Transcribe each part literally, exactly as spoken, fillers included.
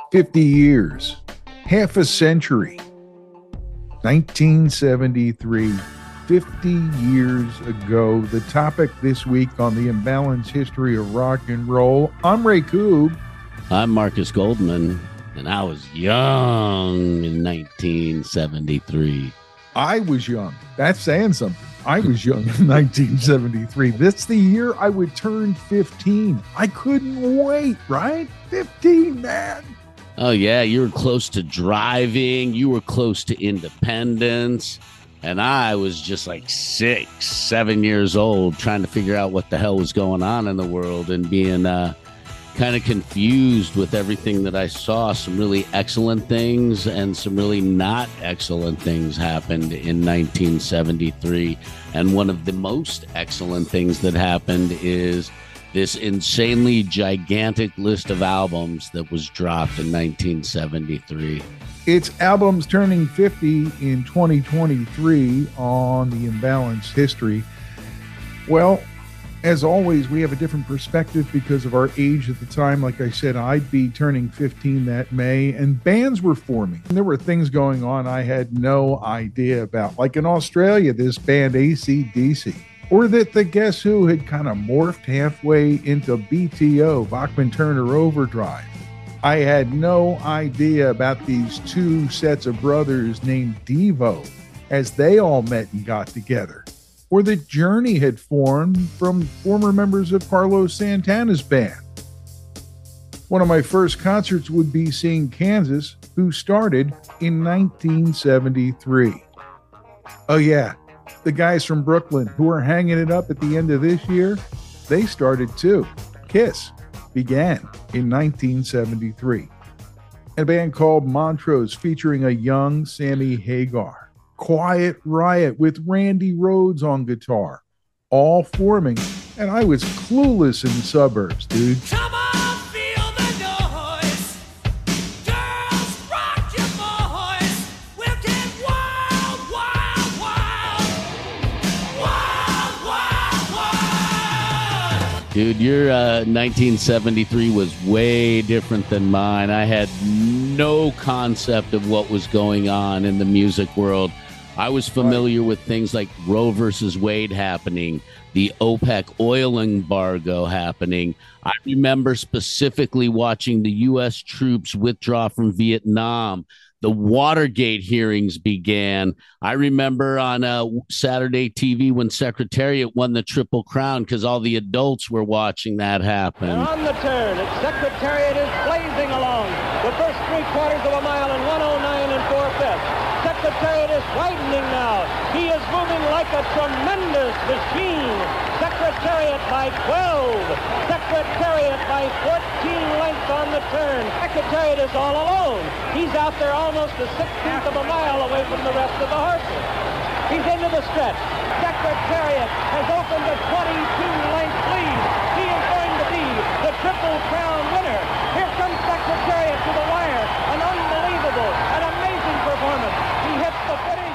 fifty years, half a century, nineteen seventy-three, fifty years ago. The topic this week on the Imbalanced History of Rock and Roll. I'm Ray Koob. I'm Marcus Goldman, and I was young in nineteen seventy-three. I was young. That's saying something. I was young in nineteen seventy-three. That's the year I would turn fifteen. I couldn't wait, right? fifteen, man. Oh, yeah, you were close to driving. You were close to independence. And I was just like six, seven years old trying to figure out what the hell was going on in the world and being uh, kind of confused with everything that I saw. Some really excellent things and some really not excellent things happened in nineteen seventy-three. And one of the most excellent things that happened is this insanely gigantic list of albums that was dropped in nineteen seventy-three. It's albums turning fifty in twenty twenty-three on the Imbalanced History. Well, as always, we have a different perspective because of our age at the time. Like I said, I'd be turning fifteen that May, and bands were forming. There were things going on I had no idea about. Like in Australia, this band A C D C. Or that the Guess Who had kind of morphed halfway into B T O, Bachman Turner Overdrive. I had no idea about these two sets of brothers named Devo as they all met and got together. Or that Journey had formed from former members of Carlos Santana's band. One of my first concerts would be seeing Kansas, who started in nineteen seventy-three. Oh yeah, the guys from Brooklyn who are hanging it up at the end of this year, they started too. Kiss began in nineteen seventy-three. A band called Montrose featuring a young Sammy Hagar. Quiet Riot with Randy Rhoads on guitar. All forming, and I was clueless in the suburbs, dude. Come on, feel the noise. Girls, rock your boys. We'll get wild, wild, wild. Wild, wild, wild. Dude, your uh, nineteen seventy-three was way different than mine. I had no concept of what was going on in the music world. I was familiar with things like Roe versus Wade happening, the OPEC oil embargo happening. I remember specifically watching the U S troops withdraw from Vietnam. The Watergate hearings began. I remember on uh, Saturday T V when Secretariat won the Triple Crown because all the adults were watching that happen. And on the turn, Secretariat is blazing along the first three quarters of a mile in one oh nine and four-fifths. Secretariat is widening now. He is moving like a tremendous machine. Secretariat by twelve. Secretariat by fourteen lengths on the turn. Secretariat is all alone. He's out there almost a sixteenth of a mile away from the rest of the horses. He's into the stretch. Secretariat has opened a twenty-two length lead. He is going to be the Triple Crown winner. Here comes Secretariat to the wire. An unbelievable, an amazing performance. He hits the finish.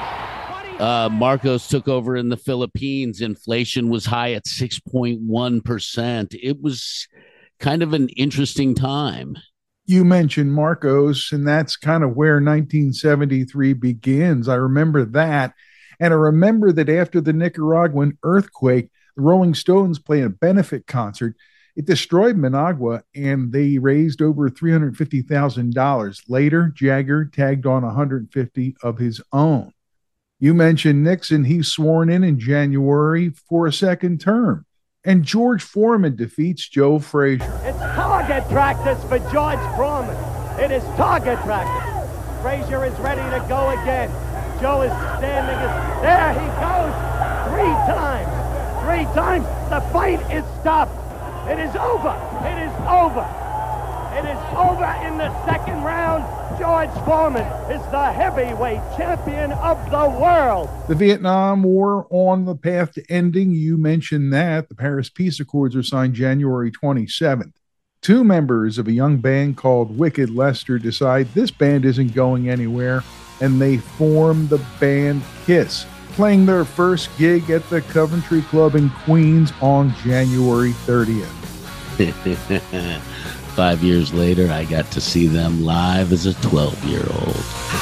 Uh, Marcos took over in the Philippines. Inflation was high at six point one percent. It was kind of an interesting time. You mentioned Marcos, and that's kind of where nineteen seventy-three begins. I remember that. And I remember that after the Nicaraguan earthquake, the Rolling Stones played a benefit concert. It destroyed Managua, and they raised over three hundred fifty thousand dollars. Later, Jagger tagged on one hundred fifty thousand dollars of his own. You mentioned Nixon. He's sworn in in January for a second term. And George Foreman defeats Joe Frazier. It's target practice for George Foreman. It is target practice. Frazier is ready to go again. Joe is standing. There he goes. Three times. Three times. The fight is stopped. It is over. It is over. It is over in the second round. George Foreman is the heavyweight champion of the world. The Vietnam War on the path to ending. You mentioned that. The Paris Peace Accords are signed January twenty-seventh. Two members of a young band called Wicked Lester decide this band isn't going anywhere, and they form the band Kiss, playing their first gig at the Coventry Club in Queens on January thirtieth. twenty-five years later, I got to see them live as a twelve-year-old.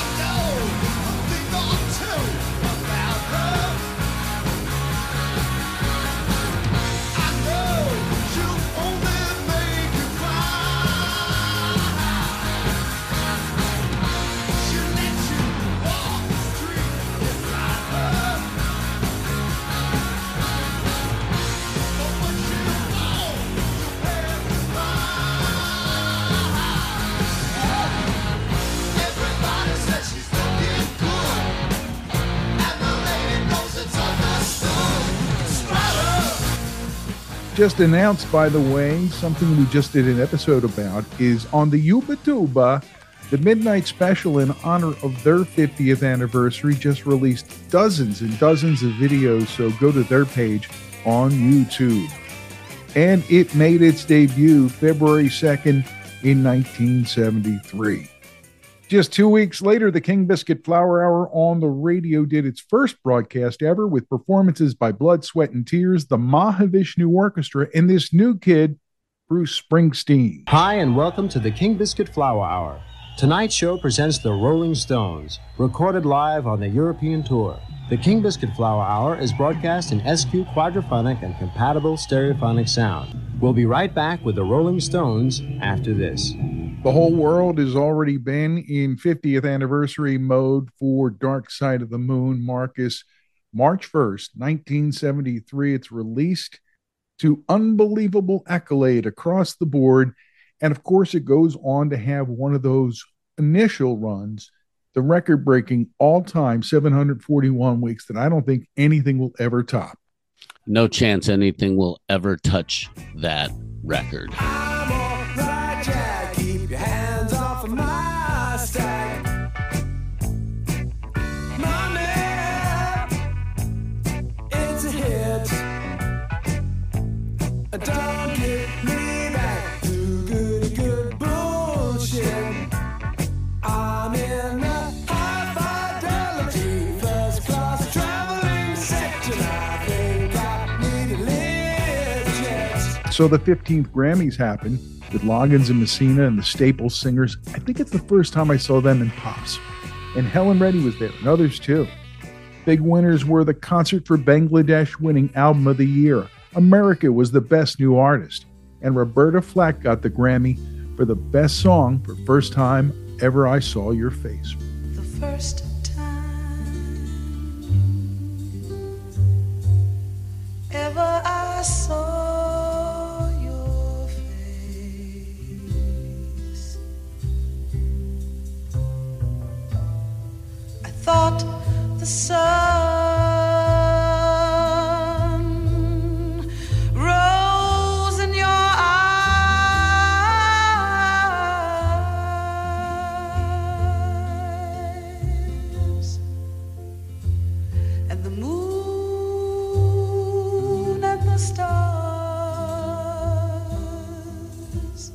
Just announced, by the way, something we just did an episode about is on the Yuba Tuba, the Midnight Special in honor of their fiftieth anniversary just released dozens and dozens of videos, so go to their page on YouTube. And it made its debut February second in nineteen seventy-three. Just two weeks later, the King Biscuit Flower Hour on the radio did its first broadcast ever with performances by Blood, Sweat, and Tears, the Mahavishnu Orchestra, and this new kid, Bruce Springsteen. Hi, and welcome to the King Biscuit Flower Hour. Tonight's show presents the Rolling Stones, recorded live on the European tour. The King Biscuit Flower Hour is broadcast in S Q quadraphonic and compatible stereophonic sound. We'll be right back with the Rolling Stones after this. The whole world has already been in fiftieth anniversary mode for Dark Side of the Moon, Marcus. March first, nineteen seventy-three, it's released to unbelievable accolade across the board. And of course, it goes on to have one of those initial runs, the record-breaking all-time seven hundred forty-one weeks that I don't think anything will ever top. No chance anything will ever touch that record. I'm all right, Jack. Keep your hands off of my stack. Mommy, it's a hit. Don't get me back to good, good bullshit. I'm in a high fidelity first class traveling section. I think I need a Learjet. So the fifteenth Grammys happened with Loggins and Messina and the Staples Singers. I think it's the first time I saw them in Pops. And Helen Reddy was there, and others too. Big winners were the Concert for Bangladesh winning Album of the Year. America was the Best New Artist. And Roberta Flack got the Grammy for the best song for First Time Ever I Saw Your Face. The first time ever I saw your face, I thought the sun rose in your eyes, and the moon and the stars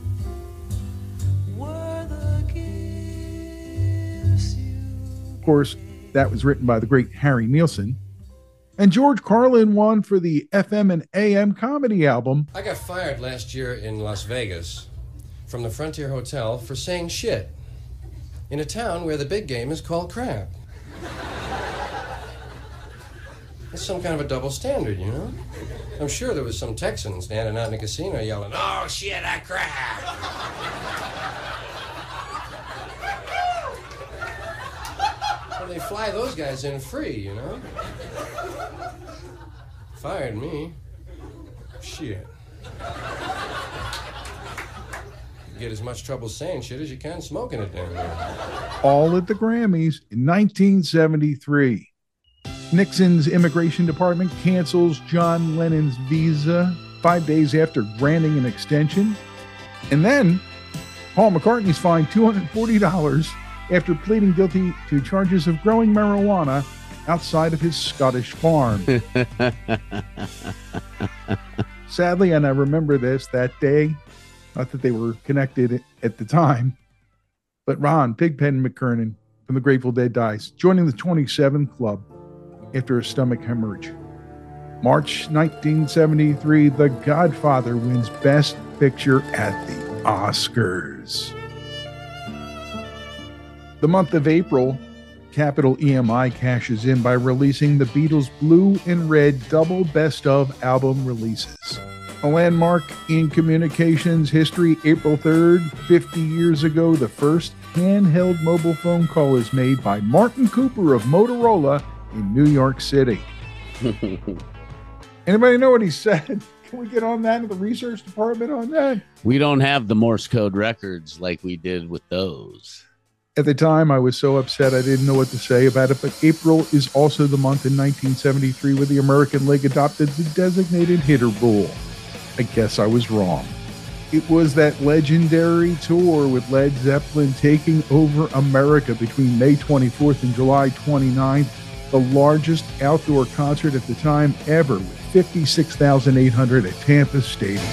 were the gifts you. Of course, that was written by the great Harry Nilsson. And George Carlin won for the F M and A M comedy album. I got fired last year in Las Vegas from the Frontier Hotel for saying shit in a town where the big game is called crab. It's some kind of a double standard, you know? I'm sure there was some Texan standing out in the casino yelling, "Oh shit, that crab!" Well, they fly those guys in free, you know? Fired me. Shit. You get as much trouble saying shit as you can smoking it down there. All at the Grammys in nineteen seventy-three. Nixon's immigration department cancels John Lennon's visa five days after granting an extension. And then Paul McCartney's fined two hundred forty dollars after pleading guilty to charges of growing marijuana outside of his Scottish farm. Sadly, and I remember this that day, not that they were connected at the time, but Ron Pigpen McKernan from the Grateful Dead dies, joining the twenty-seventh Club after a stomach hemorrhage. March nineteen seventy-three, The Godfather wins Best Picture at the Oscars. The month of April, Capitol E M I cashes in by releasing the Beatles' Blue and Red double best of album releases. A landmark in communications history, April third, fifty years ago, the first handheld mobile phone call is made by Martin Cooper of Motorola in New York City. Anybody know what he said? Can we get on that in the research department on that? We don't have the Morse code records like we did with those. At the time, I was so upset I didn't know what to say about it, but April is also the month in nineteen seventy-three where the American League adopted the designated hitter rule. I guess I was wrong. It was that legendary tour with Led Zeppelin taking over America between May twenty-fourth and July twenty-ninth, the largest outdoor concert at the time ever with fifty-six thousand eight hundred at Tampa Stadium.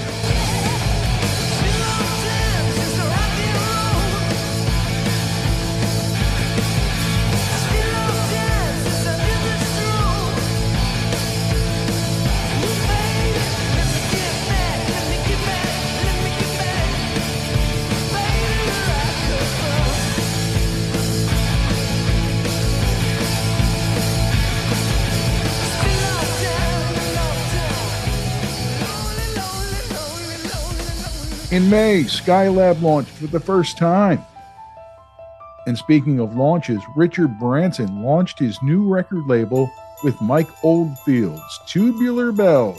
In May, Skylab launched for the first time. And speaking of launches, Richard Branson launched his new record label with Mike Oldfield's Tubular Bells.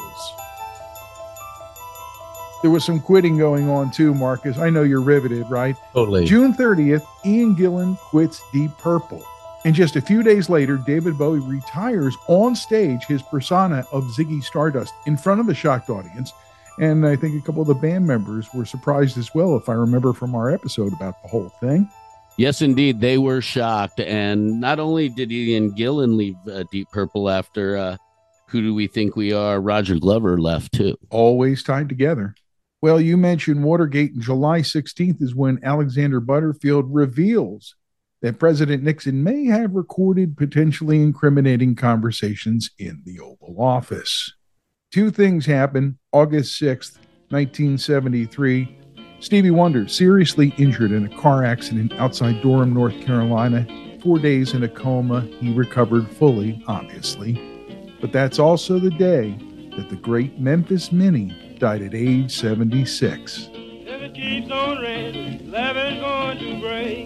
There was some quitting going on too, Marcus. I know you're riveted, right? Totally. June thirtieth, Ian Gillan quits Deep Purple. And just a few days later, David Bowie retires on stage his persona of Ziggy Stardust in front of the shocked audience. And I think a couple of the band members were surprised as well, if I remember from our episode about the whole thing. Yes, indeed. They were shocked. And not only did Ian Gillan leave uh, Deep Purple after uh, Who Do We Think We Are, Roger Glover left too. Always tied together. Well, you mentioned Watergate, and July sixteenth is when Alexander Butterfield reveals that President Nixon may have recorded potentially incriminating conversations in the Oval Office. Two things happen. August sixth, nineteen seventy-three, Stevie Wonder seriously injured in a car accident outside Durham, North Carolina. Four days in a coma. He recovered fully, obviously. But that's also the day that the great Memphis Minnie died at age seventy-six. If it keeps on raining, love is going to break.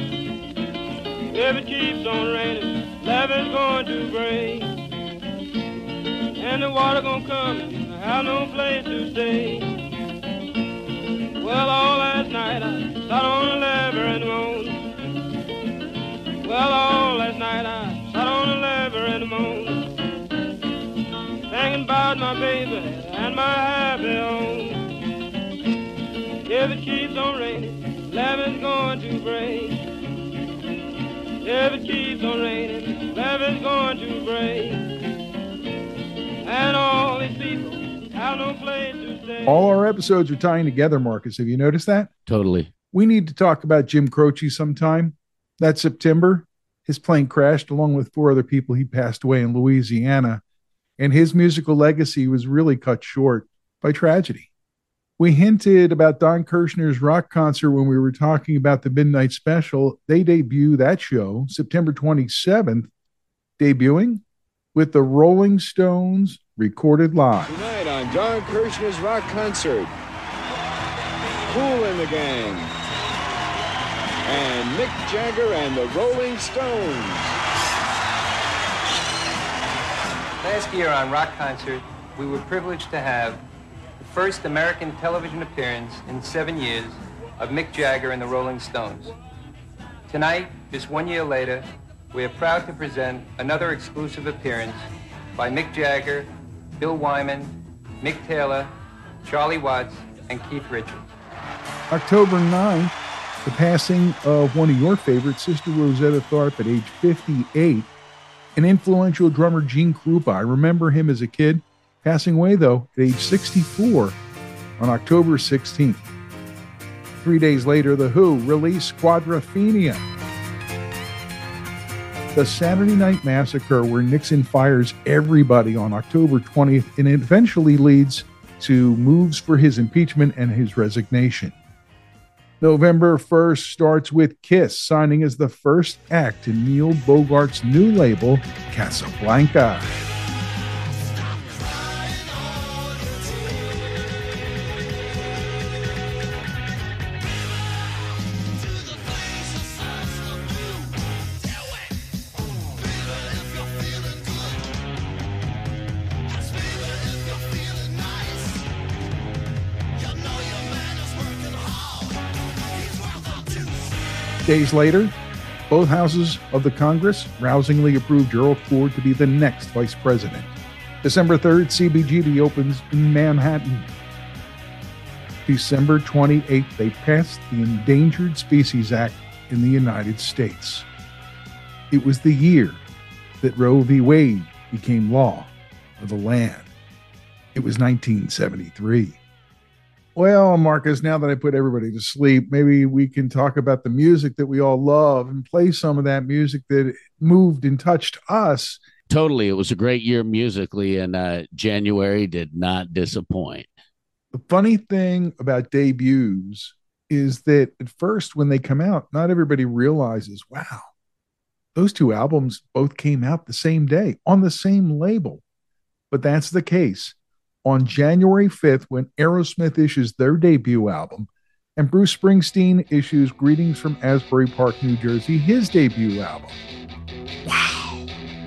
If it keeps on raining, love is going to break. And the water gonna come and I have no place to stay. Well, all last night I sat on the lever and moaned. Well, all last night I sat on the lever and moaned, thinking about my baby and my happy home. If it keeps on raining, love is going to break. If it keeps on raining, love is going to break. And all these people have no place to stay. All our episodes are tying together, Marcus. Have you noticed that? Totally. We need to talk about Jim Croce sometime. That September, his plane crashed along with four other people. He passed away in Louisiana, and his musical legacy was really cut short by tragedy. We hinted about Don Kirshner's rock concert when we were talking about the Midnight Special. They debut that show September twenty-seventh, debuting with the Rolling Stones recorded live. Tonight on Don Kirshner's rock concert, Kool and the Gang, and Mick Jagger and the Rolling Stones. Last year on Rock Concert, we were privileged to have the first American television appearance in seven years of Mick Jagger and the Rolling Stones. Tonight, just one year later, we are proud to present another exclusive appearance by Mick Jagger, Bill Wyman, Mick Taylor, Charlie Watts, and Keith Richards. October ninth, the passing of one of your favorites, Sister Rosetta Tharpe at age fifty-eight. An influential drummer, Gene Krupa. I remember him as a kid, passing away, though, at age sixty-four on October sixteenth. Three days later, The Who released Quadrophenia. The Saturday Night Massacre, where Nixon fires everybody on October twentieth, and it eventually leads to moves for his impeachment and his resignation. November first starts with Kiss signing as the first act in Neil Bogart's new label, Casablanca. Days later, both houses of the Congress rousingly approved Gerald Ford to be the next vice president. December third, C B G B opens in Manhattan. December twenty-eighth, they passed the Endangered Species Act in the United States. It was the year that Roe v. Wade became law of the land. It was nineteen seventy-three. Well, Marcus, now that I put everybody to sleep, maybe we can talk about the music that we all love and play some of that music that moved and touched us. Totally. It was a great year musically, and uh, January did not disappoint. The funny thing about debuts is that at first, when they come out, not everybody realizes, wow, those two albums both came out the same day on the same label. But that's the case. On January fifth, when Aerosmith issues their debut album, and Bruce Springsteen issues Greetings from Asbury Park, New Jersey, his debut album. Wow.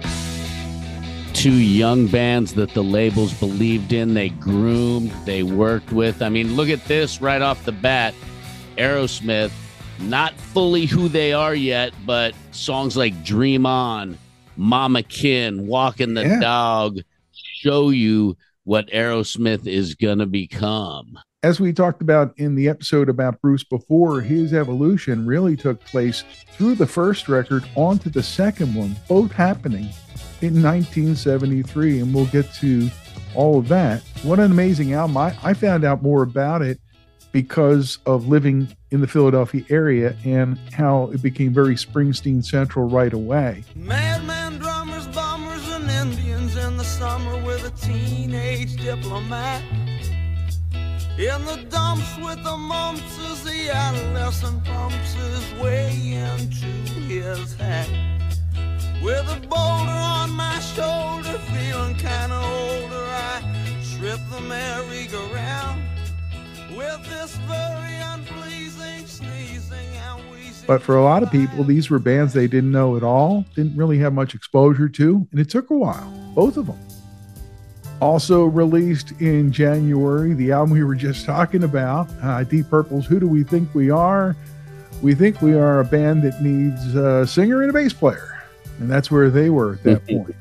Two young bands that the labels believed in, they groomed, they worked with. I mean, look at this right off the bat. Aerosmith, not fully who they are yet, but songs like Dream On, Mama Kin, Walking the Yeah. Dog show you what Aerosmith is going to become. As we talked about in the episode about Bruce before, his evolution really took place through the first record onto the second one, both happening in nineteen seventy-three, and we'll get to all of that. What an amazing album. I, I found out more about it because of living in the Philadelphia area and how it became very Springsteen central right away. Madman drummers, bombers, and Indians in the summer with a teenage diplomat. In the dumps with the mumps as the adolescent pumps his way into his hat. With a boulder on my shoulder, feeling kinda older, I strip the merry-go-round with this very unpleasing sneezing and wheezing. But for a lot of people, these were bands they didn't know at all, didn't really have much exposure to, and it took a while, both of them. Also released in January, the album we were just talking about, uh, Deep Purple's Who Do We Think We Are? We think we are a band that needs a singer and a bass player, and that's where they were at that point.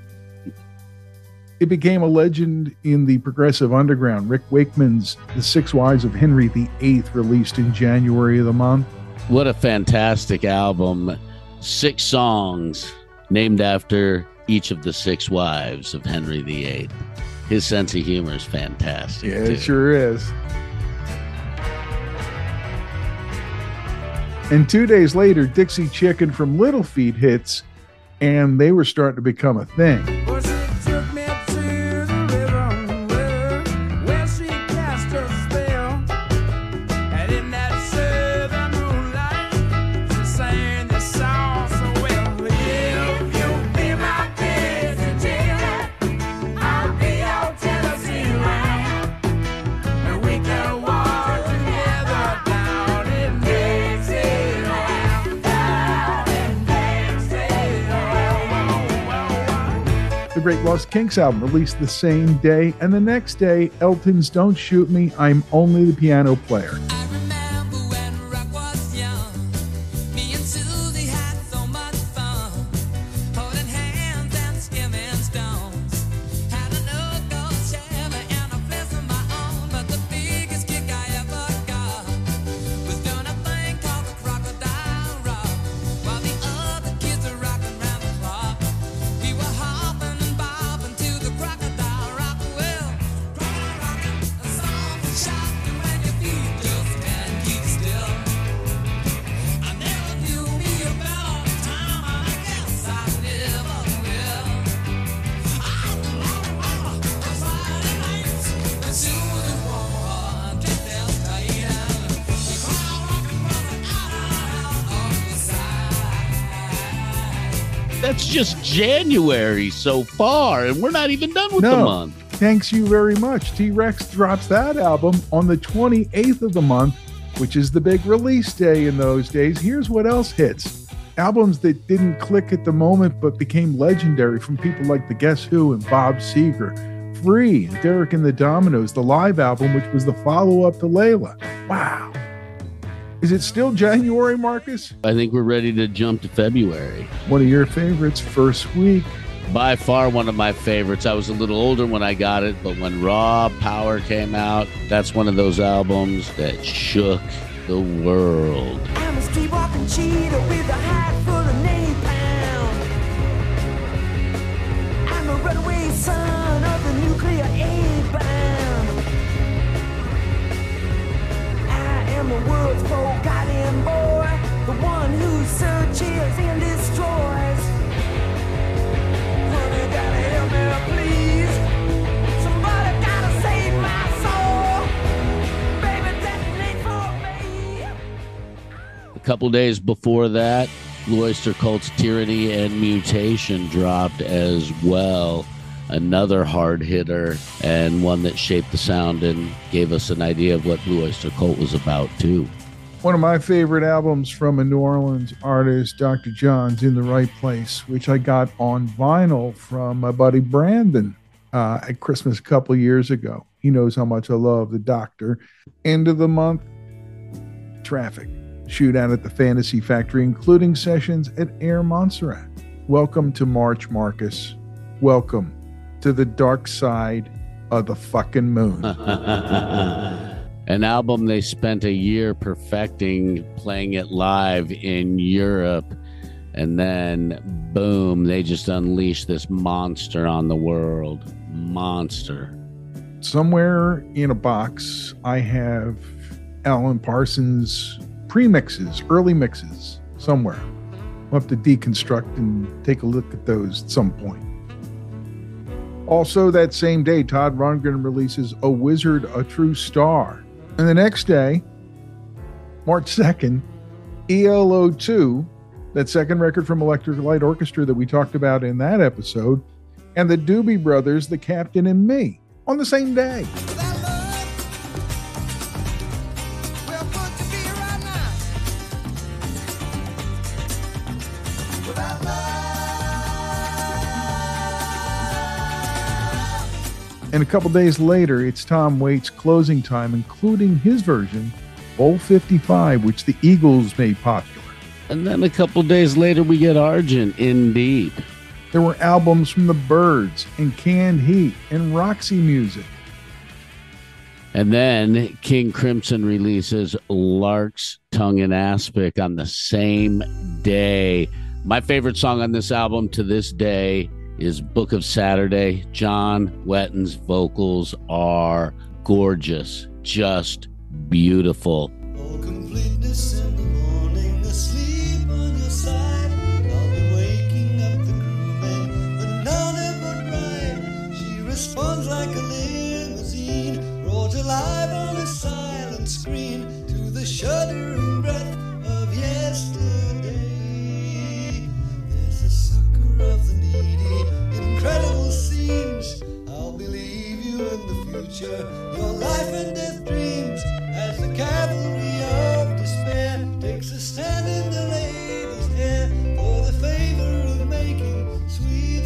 It became a legend in the progressive underground. Rick Wakeman's The Six Wives of Henry the Eighth, released in January of the month. What a fantastic album. Six songs named after each of the six wives of Henry the Eighth. His sense of humor is fantastic. Yeah, too. it sure is. And two days later, Dixie Chicken from Little Feat hits, and they were starting to become a thing. Well, she took me to the river where, where she cast her spell. And in that southern moonlight, she sang this song so well. If you be my busy chicken, I'll be your Tennessee line. And we can walk together down in Dixieland. Down in Dixieland. The Great Lost Kinks album released the same day, and the next day, Elton's Don't Shoot Me, I'm Only the Piano Player. I remember when rock was young. Me and Susie had so much fun. Holding hands and skimming stones. Had an old gold Chevy and a place of my own. But the biggest kick I ever got was doing a thing called the Crocodile Rock. While the other kids were rocking round the clock, we were hopping and bobbing to the Crocodile Rock. Well, crocodile rocking, a song for shocking when your feet just That's just January so far, and we're not even done with no, the month. Thanks you very much. T-Rex drops that album on the twenty-eighth of the month, which is the big release day in those days. Here's what else hits. Albums that didn't click at the moment but became legendary from people like the Guess Who and Bob Seger. Free and Derek and the Dominoes, the live album, which was the follow-up to Layla. Wow. Is it still January, Marcus? I think we're ready to jump to February. One of your favorites, First Week. By far one of my favorites. I was a little older when I got it, but when Raw Power came out, that's one of those albums that shook the world. I'm a streetwalking cheetah with a hat full of napalm. I'm a runaway son of the nuclear A-bomb. I am the world's forgotten boy, the one who searches and destroys. Honey, gotta help me, please. Somebody gotta save my soul. Baby, detonate for me. A couple days before that, Blue Oyster Cult's Tyranny and Mutation dropped as well. Another hard hitter and one that shaped the sound and gave us an idea of what Blue Oyster Cult was about too. One of my favorite albums from a New Orleans artist, Doctor John's In the Right Place, which I got on vinyl from my buddy Brandon uh, at Christmas a couple years ago. He knows how much I love the Doctor. End of the month, Traffic. Shootout at the Fantasy Factory, including sessions at Air Montserrat. Welcome to March, Marcus. Welcome to the dark side of the fucking moon. An album they spent a year perfecting, playing it live in Europe, and then boom, they just unleashed this monster on the world. Monster. Somewhere in a box, I have Alan Parsons pre-mixes, early mixes, somewhere. We'll have to deconstruct and take a look at those at some point. Also, that same day, Todd Rundgren releases A Wizard, A True Star. And the next day, March second, E L O two, that second record from Electric Light Orchestra that we talked about in that episode, and the Doobie Brothers, The Captain and Me, on the same day. And a couple days later, it's Tom Waits' Closing Time, including his version, Bowl fifty-five, which the Eagles made popular. And then a couple days later, we get Argent, Indeed. There were albums from the Byrds and Canned Heat and Roxy Music. And then King Crimson releases Lark's Tongue and Aspic on the same day. My favorite song on this album to this day is Book of Saturday. John Wetton's vocals are gorgeous, just beautiful. Oh, completeness in the morning, asleep on your side. I'll be waking up the crewman with another but right. She responds like a limousine, brought alive on a silent screen to the shuddering breath of yesterday. There's a sucker of the needy, incredible scenes. I'll believe you in the future, your life and death dreams, as the cavalry of despair takes a stand in the lady's hair for the favor of making sweet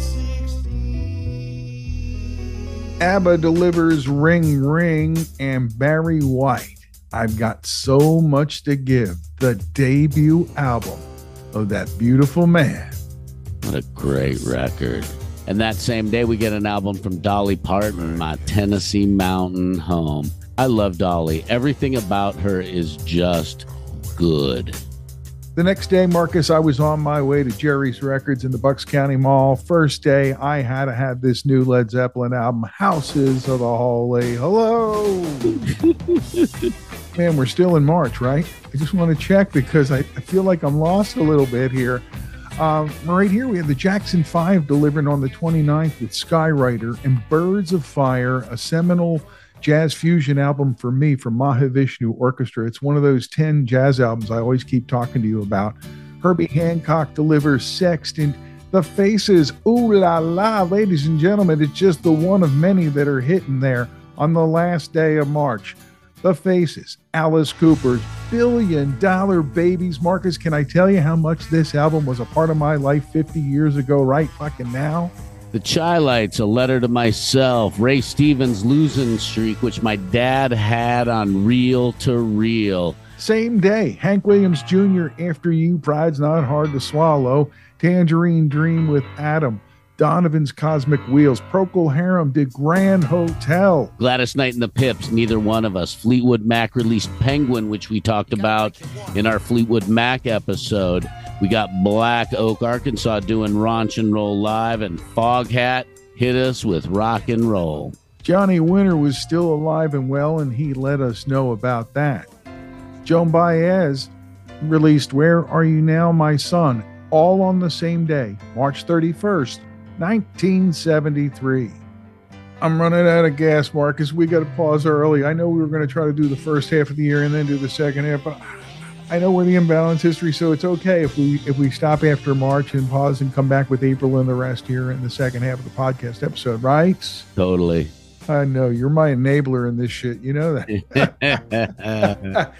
sixteen. ABBA delivers Ring Ring and Barry White, I've Got So Much to Give, the debut album of that beautiful man. What a great record. And that same day, we get an album from Dolly Parton, My Tennessee Mountain Home. I love Dolly. Everything about her is just good. The next day, Marcus, I was on my way to Jerry's Records in the Bucks County Mall. First day, I had to have this new Led Zeppelin album, Houses of the Holy. Hello. Man, we're still in March, right? I just want to check because I, I feel like I'm lost a little bit here. Um, right here, we have the Jackson five delivered on the twenty-ninth with Skywriter and Birds of Fire, a seminal jazz fusion album for me from Mahavishnu Orchestra. It's one of those ten jazz albums I always keep talking to you about. Herbie Hancock delivers Sextant, The Faces, ooh la la, ladies and gentlemen, it's just the one of many that are hitting there on the last day of March. The Faces, Alice Cooper's Billion Dollar Babies. Marcus, can I tell you how much this album was a part of my life fifty years ago, right fucking now? The Chi-Lites, A Letter to Myself, Ray Stevens' Losing Streak, which my dad had on reel to reel. Same day, Hank Williams Junior, After You, Pride's Not Hard to Swallow, Tangerine Dream with Adam, Donovan's Cosmic Wheels, Procol Harum did Grand Hotel. Gladys Knight and the Pips, Neither One of Us. Fleetwood Mac released Penguin, which we talked about in our Fleetwood Mac episode. We got Black Oak, Arkansas doing Raunch and Roll Live, and Foghat hit us with Rock and Roll. Johnny Winter was still alive and well, and he let us know about that. Joan Baez released Where Are You Now, My Son, all on the same day, March thirty-first, nineteen seventy-three. I'm running out of gas, Marcus. We got to pause early. I know we were going to try to do the first half of the year and then do the second half, but I know we're the Imbalance History, so it's okay if we if we stop after March and pause and come back with April and the rest here in the second half of the podcast episode, right? Totally. I know. You're my enabler in this shit. You know that.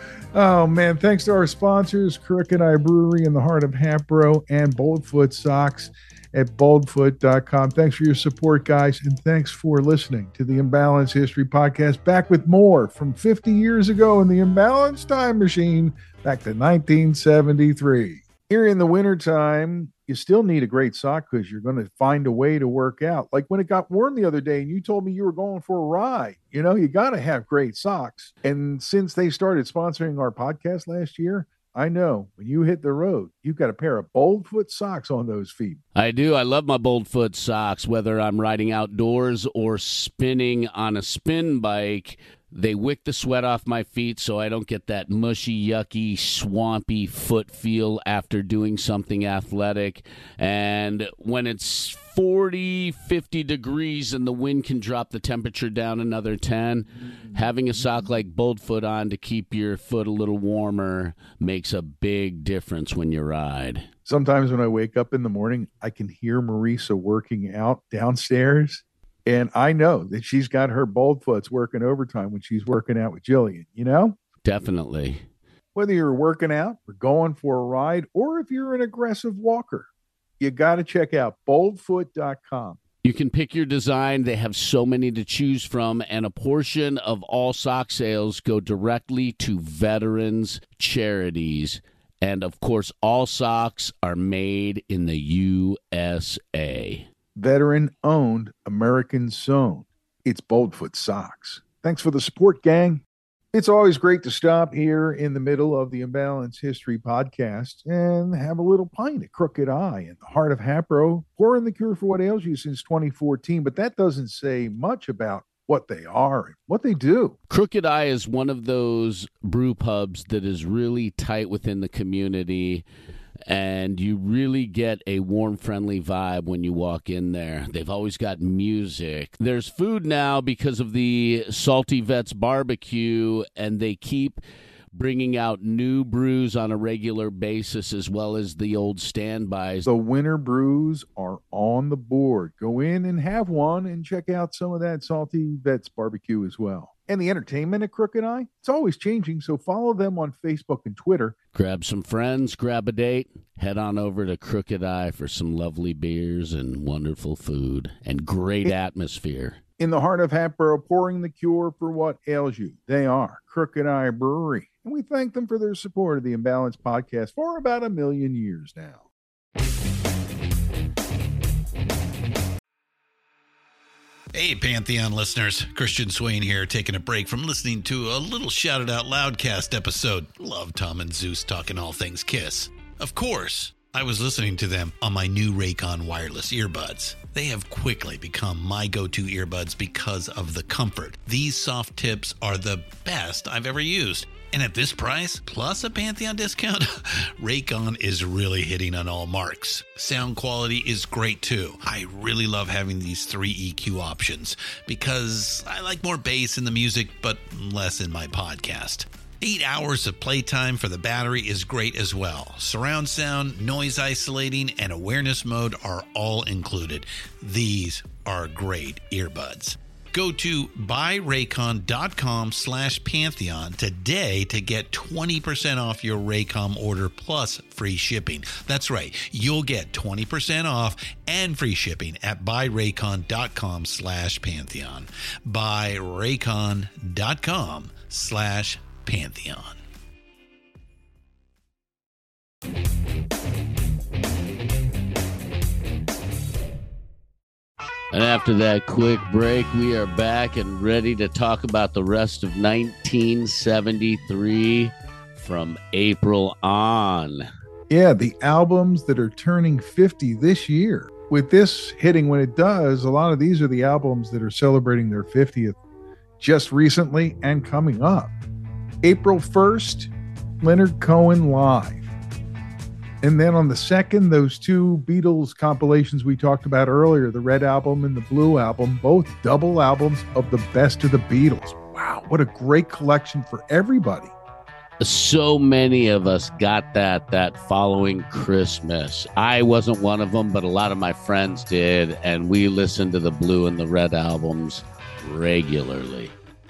Oh, man. Thanks to our sponsors, Crooked Eye Brewery in the heart of Hatboro and Boldfoot Socks at boldfoot dot com. Thanks for your support, guys, and thanks for listening to the Imbalance History Podcast. Back with more from fifty years ago in the Imbalance Time Machine, back to nineteen seventy-three. Here in the wintertime, you still need a great sock because you're going to find a way to work out. Like when it got warm the other day and you told me you were going for a ride, you know, you got to have great socks. And since they started sponsoring our podcast last year, I know when you hit the road, you've got a pair of Boldfoot socks on those feet. I do. I love my Boldfoot socks, whether I'm riding outdoors or spinning on a spin bike. They wick the sweat off my feet so I don't get that mushy, yucky, swampy foot feel after doing something athletic. And when it's forty, fifty degrees and the wind can drop the temperature down another ten, having a sock like Boldfoot on to keep your foot a little warmer makes a big difference when you ride. Sometimes when I wake up in the morning, I can hear Marisa working out downstairs. And I know that she's got her Boldfoots working overtime when she's working out with Jillian, you know? Definitely. Whether you're working out or going for a ride, or if you're an aggressive walker, you got to check out boldfoot dot com. You can pick your design. They have so many to choose from, and a portion of all sock sales go directly to veterans charities. And, of course, all socks are made in the U S A. Veteran-owned, American-sewn. It's Boldfoot Socks. Thanks for the support, gang. It's always great to stop here in the middle of the Imbalance History Podcast and have a little pint at Crooked Eye in the heart of Hatboro, pouring the cure for what ails you since twenty fourteen. But that doesn't say much about what they are and what they do. Crooked Eye is one of those brew pubs that is really tight within the community, and you really get a warm, friendly vibe when you walk in there. They've always got music. There's food now because of the Salty Vets barbecue, and they keep bringing out new brews on a regular basis as well as the old standbys. The winter brews are on the board. Go in and have one and check out some of that Salty Vets barbecue as well. And the entertainment at Crooked Eye, it's always changing, so follow them on Facebook and Twitter. Grab some friends, grab a date, head on over to Crooked Eye for some lovely beers and wonderful food and great it, atmosphere. In the heart of Hatboro, pouring the cure for what ails you. They are Crooked Eye Brewery, and we thank them for their support of the Imbalance Podcast for about a million years now. Hey, Pantheon listeners. Christian Swain here, taking a break from listening to a little Shout It Out Loudcast episode. Love Tom and Zeus talking all things Kiss. Of course, I was listening to them on my new Raycon wireless earbuds. They have quickly become my go-to earbuds because of the comfort. These soft tips are the best I've ever used. And at this price, plus a Pantheon discount, Raycon is really hitting on all marks. Sound quality is great too. I really love having these three E Q options because I like more bass in the music, but less in my podcast. Eight hours of playtime for the battery is great as well. Surround sound, noise isolating, and awareness mode are all included. These are great earbuds. Go to buyraycon.com slash Pantheon today to get twenty percent off your Raycom order plus free shipping. That's right. You'll get twenty percent off and free shipping at buyraycon.com slash Pantheon. Buyraycon.com slash Pantheon. And after that quick break, we are back and ready to talk about the rest of nineteen seventy-three from April on. Yeah, the albums that are turning fifty this year. With this hitting when it does, a lot of these are the albums that are celebrating their fiftieth just recently and coming up. April first, Leonard Cohen Live. And then on the second, those two Beatles compilations we talked about earlier, the Red Album and the Blue Album, both double albums of the best of the Beatles. Wow, what a great collection for everybody. So many of us got that that following Christmas. I wasn't one of them, but a lot of my friends did, and we listened to the Blue and the Red albums regularly.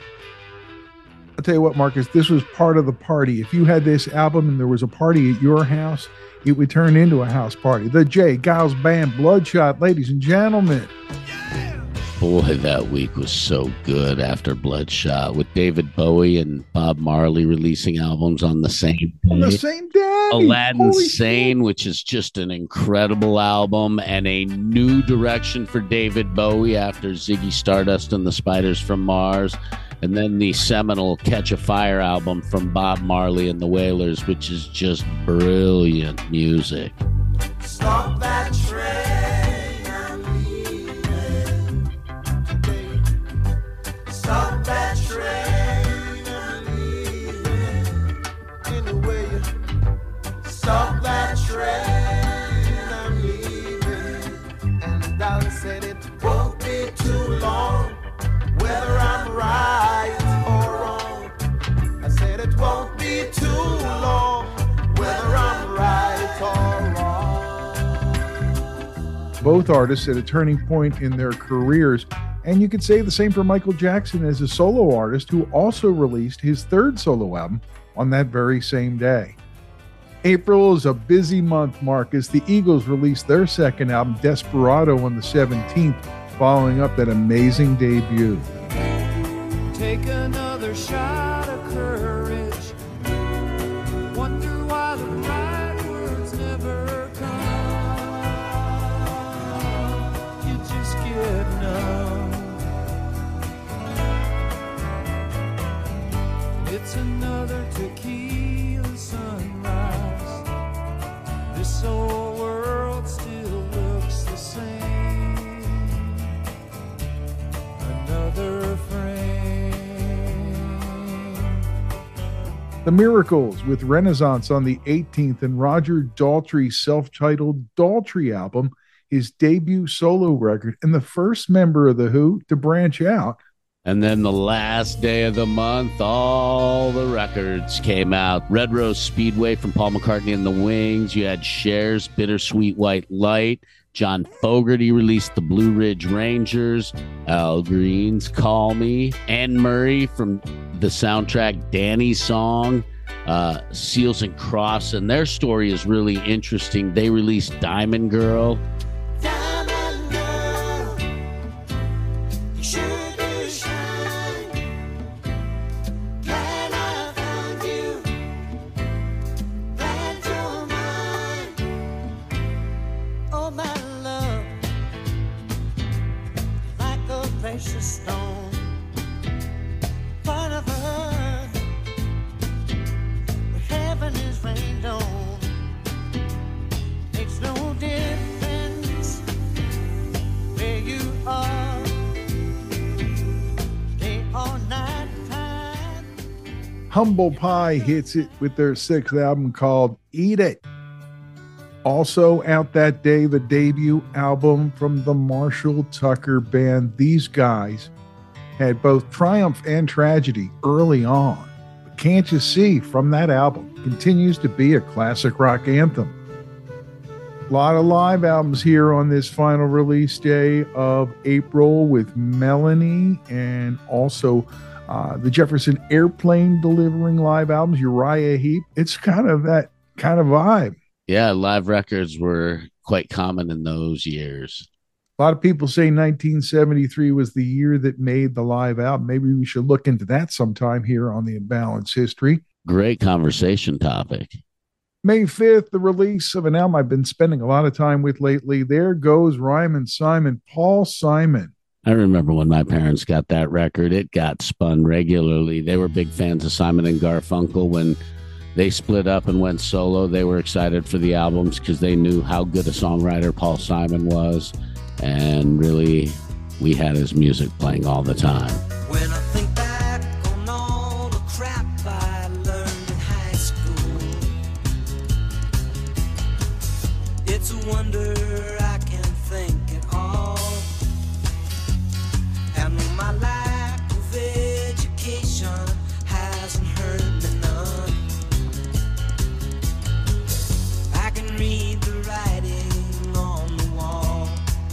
I'll tell you what, Marcus, this was part of the party. If you had this album and there was a party at your house, it would turn into a house party. The J. Giles Band, Bloodshot, ladies and gentlemen. Boy, that week was so good after Bloodshot, with David Bowie and Bob Marley releasing albums on the same day. On the same day. Aladdin Holy Sane, shit. which is just an incredible album, and a new direction for David Bowie after Ziggy Stardust and the Spiders from Mars. And then the seminal Catch a Fire album from Bob Marley and the Wailers, which is just brilliant music. Stop that train, I'm leaving today. Stop that train, I'm leaving. Anyway, stop that train, I'm leaving. And the dollar said it won't be too long, whether I'm right or wrong. I said it won't be too long, whether I'm right or wrong. Both artists at a turning point in their careers. And you could say the same for Michael Jackson as a solo artist, who also released his third solo album on that very same day. April is a busy month, Marcus. The Eagles released their second album, Desperado, on the seventeenth, following up that amazing debut. Take another shot of courage. Wonder why the right words never come. You just get numb. It's another tequila sunrise. This old world still looks the same. Another frame. The Miracles with Renaissance on the eighteenth, and Roger Daltrey's self-titled Daltrey album, his debut solo record, and the first member of The Who to branch out. And then the last day of the month, all the records came out. Red Rose Speedway from Paul McCartney and the Wings. You had Cher's Bittersweet White Light. John Fogerty released the Blue Ridge Rangers. Al Green's Call Me. Anne Murray from the soundtrack Danny's Song. Uh, Seals and Cross. And their story is really interesting. They released Diamond Girl. Diamond girl, you sure do shine. Glad I found you. Glad you're mine. Oh, my love, like a precious stone. Part of earth, where heaven is rained on. Makes no difference where you are, day or night time. Humble Pie hits it with their sixth album called Eat It. Also out that day, the debut album from the Marshall Tucker Band. These guys had both triumph and tragedy early on. But Can't You See from that album continues to be a classic rock anthem. A lot of live albums here on this final release day of April with Melanie, and also uh, the Jefferson Airplane delivering live albums, Uriah Heep. It's kind of that kind of vibe. Yeah, live records were quite common in those years. A lot of people say nineteen seventy-three was the year that made the live album. Maybe we should look into that sometime here on the Imbalanced History. Great conversation topic. May fifth, the release of an album I've been spending a lot of time with lately. There Goes Ryman Simon, Paul Simon. I remember when my parents got that record, it got spun regularly. They were big fans of Simon and Garfunkel. When they split up and went solo, they were excited for the albums because they knew how good a songwriter Paul Simon was. And really, we had his music playing all the time. When I think back on all the crap I learned in high school, it's a wonder I can think at all. And my lack of education hasn't hurt me none. I can read the writing on the wall.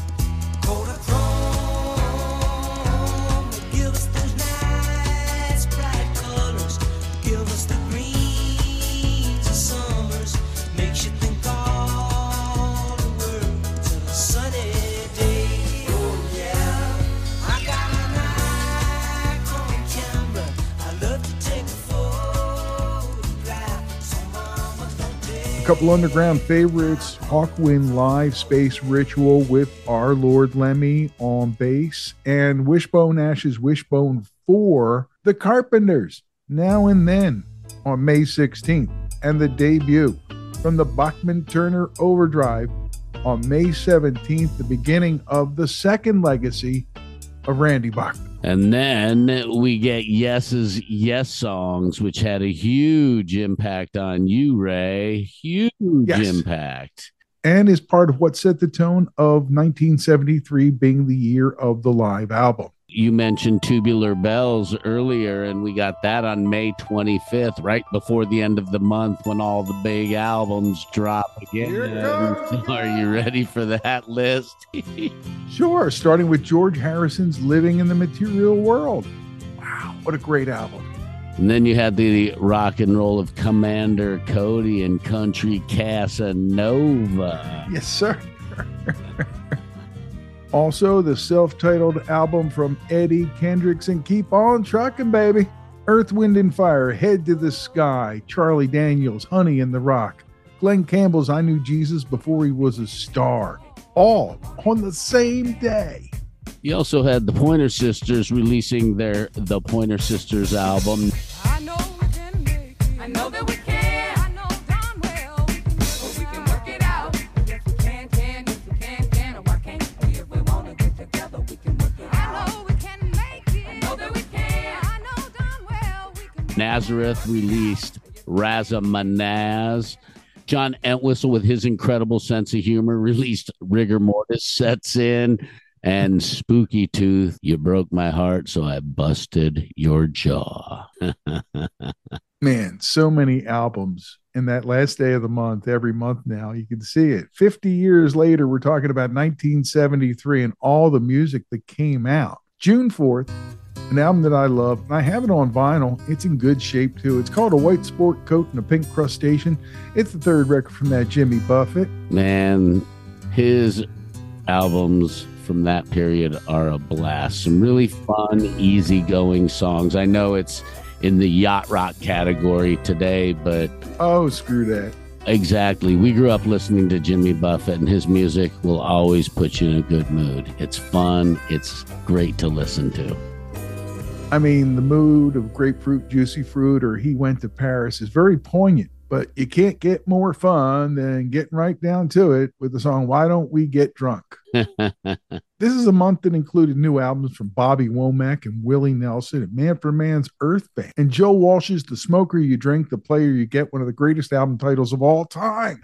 A couple underground favorites, Hawkwind Live, Space Ritual with Our Lord Lemmy on bass, and Wishbone Ash's Wishbone four, The Carpenters, Now and Then on May sixteenth, and the debut from the Bachman Turner Overdrive on May seventeenth, the beginning of the second legacy of Randy Bachman. And then we get Yes's Yes Songs, which had a huge impact on you, Ray. Huge Yes. impact. And is part of what set the tone of nineteen seventy-three being the year of the live album. You mentioned Tubular Bells earlier, and we got that on May twenty-fifth, right before the end of the month when all the big albums drop again. Are you ready for that list? Sure, starting with George Harrison's Living in the Material World. Wow, what a great album. And then you had the rock and roll of Commander Cody and Country Casanova. Yes, sir. Also, the self-titled album from Eddie Kendricks and Keep On Truckin', Baby. Earth, Wind and Fire, Head to the Sky, Charlie Daniels, Honey in the Rock, Glenn Campbell's I Knew Jesus Before He Was a Star, all on the same day. You also had the Pointer Sisters releasing their The Pointer Sisters album. I know we can make it. I know that we can. I know darn well we can, but we can work it out. Yes, we can, can, yes, we can, can. Or why can't we? If we want to get together, we can work it out. I know we can make it. I know that we can. I know darn well we can. Nazareth released Razamanaz. John Entwistle, with his incredible sense of humor, released Rigor Mortis Sets In. And Spooky Tooth, You Broke My Heart, So I Busted Your Jaw. Man, so many albums in that last day of the month, every month now. You can see it. fifty years later, we're talking about nineteen seventy-three and all the music that came out. June fourth, an album that I love, and I have it on vinyl. It's in good shape, too. It's called A White Sport Coat and a Pink Crustacean. It's the third record from that Jimmy Buffett. Man, his albums from that period are a blast. Some really fun, easygoing songs. I know it's in the yacht rock category today, but oh, screw that. Exactly. We grew up listening to Jimmy Buffett, and his music will always put you in a good mood. It's fun. It's great to listen to. I mean, the mood of Grapefruit, Juicy Fruit, or He Went to Paris is very poignant, but you can't get more fun than getting right down to it with the song Why Don't We Get Drunk? This is a month that included new albums from Bobby Womack and Willie Nelson and Man for Man's Earth Band, and Joe Walsh's The Smoker You Drink, The Player You Get, one of the greatest album titles of all time.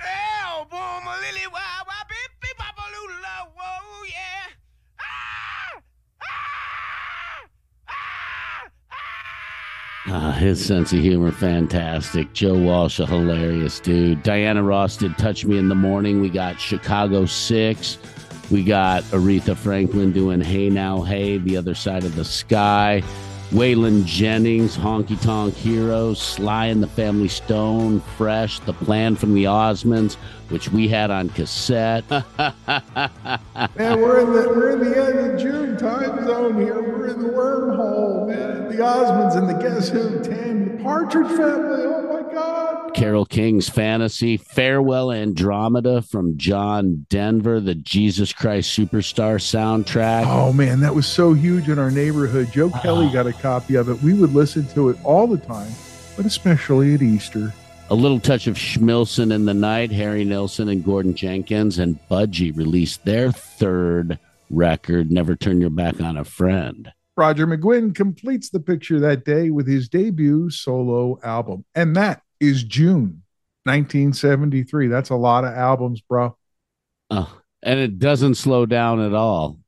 Ah, his sense of humor, fantastic. Joe Walsh, a hilarious dude. Diana Ross did Touch Me in the Morning. We got Chicago six. We got Aretha Franklin doing Hey Now Hey, The Other Side of the Sky. Waylon Jennings, Honky Tonk Hero. Sly and the Family Stone, Fresh. The Plan from the Osmonds, which we had on cassette. Man, we're in the we're in the end of June time zone here. We're in the wormhole, man. The Osmonds and the Guess Who ten, the Partridge Family. Oh my God. Carole King's Fantasy, Farewell Andromeda from John Denver, the Jesus Christ Superstar soundtrack. Oh man, that was so huge in our neighborhood. Joe Kelly got a copy of it. We would listen to it all the time, but especially at Easter. A Little Touch of Schmilson in the Night, Harry Nilsson and Gordon Jenkins, and Budgie released their third record, Never Turn Your Back on a Friend. Roger McGuinn completes the picture that day with his debut solo album, and that is June nineteen seventy-three. That's a lot of albums, bro. Oh, and it doesn't slow down at all.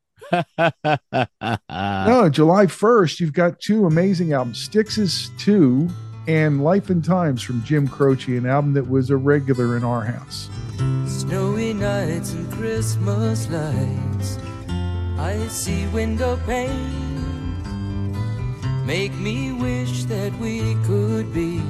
No, July first, you've got two amazing albums, Styx's two and Life and Times from Jim Croce, an album that was a regular in our house. Snowy nights and Christmas lights, I see window pane, make me wish that we could be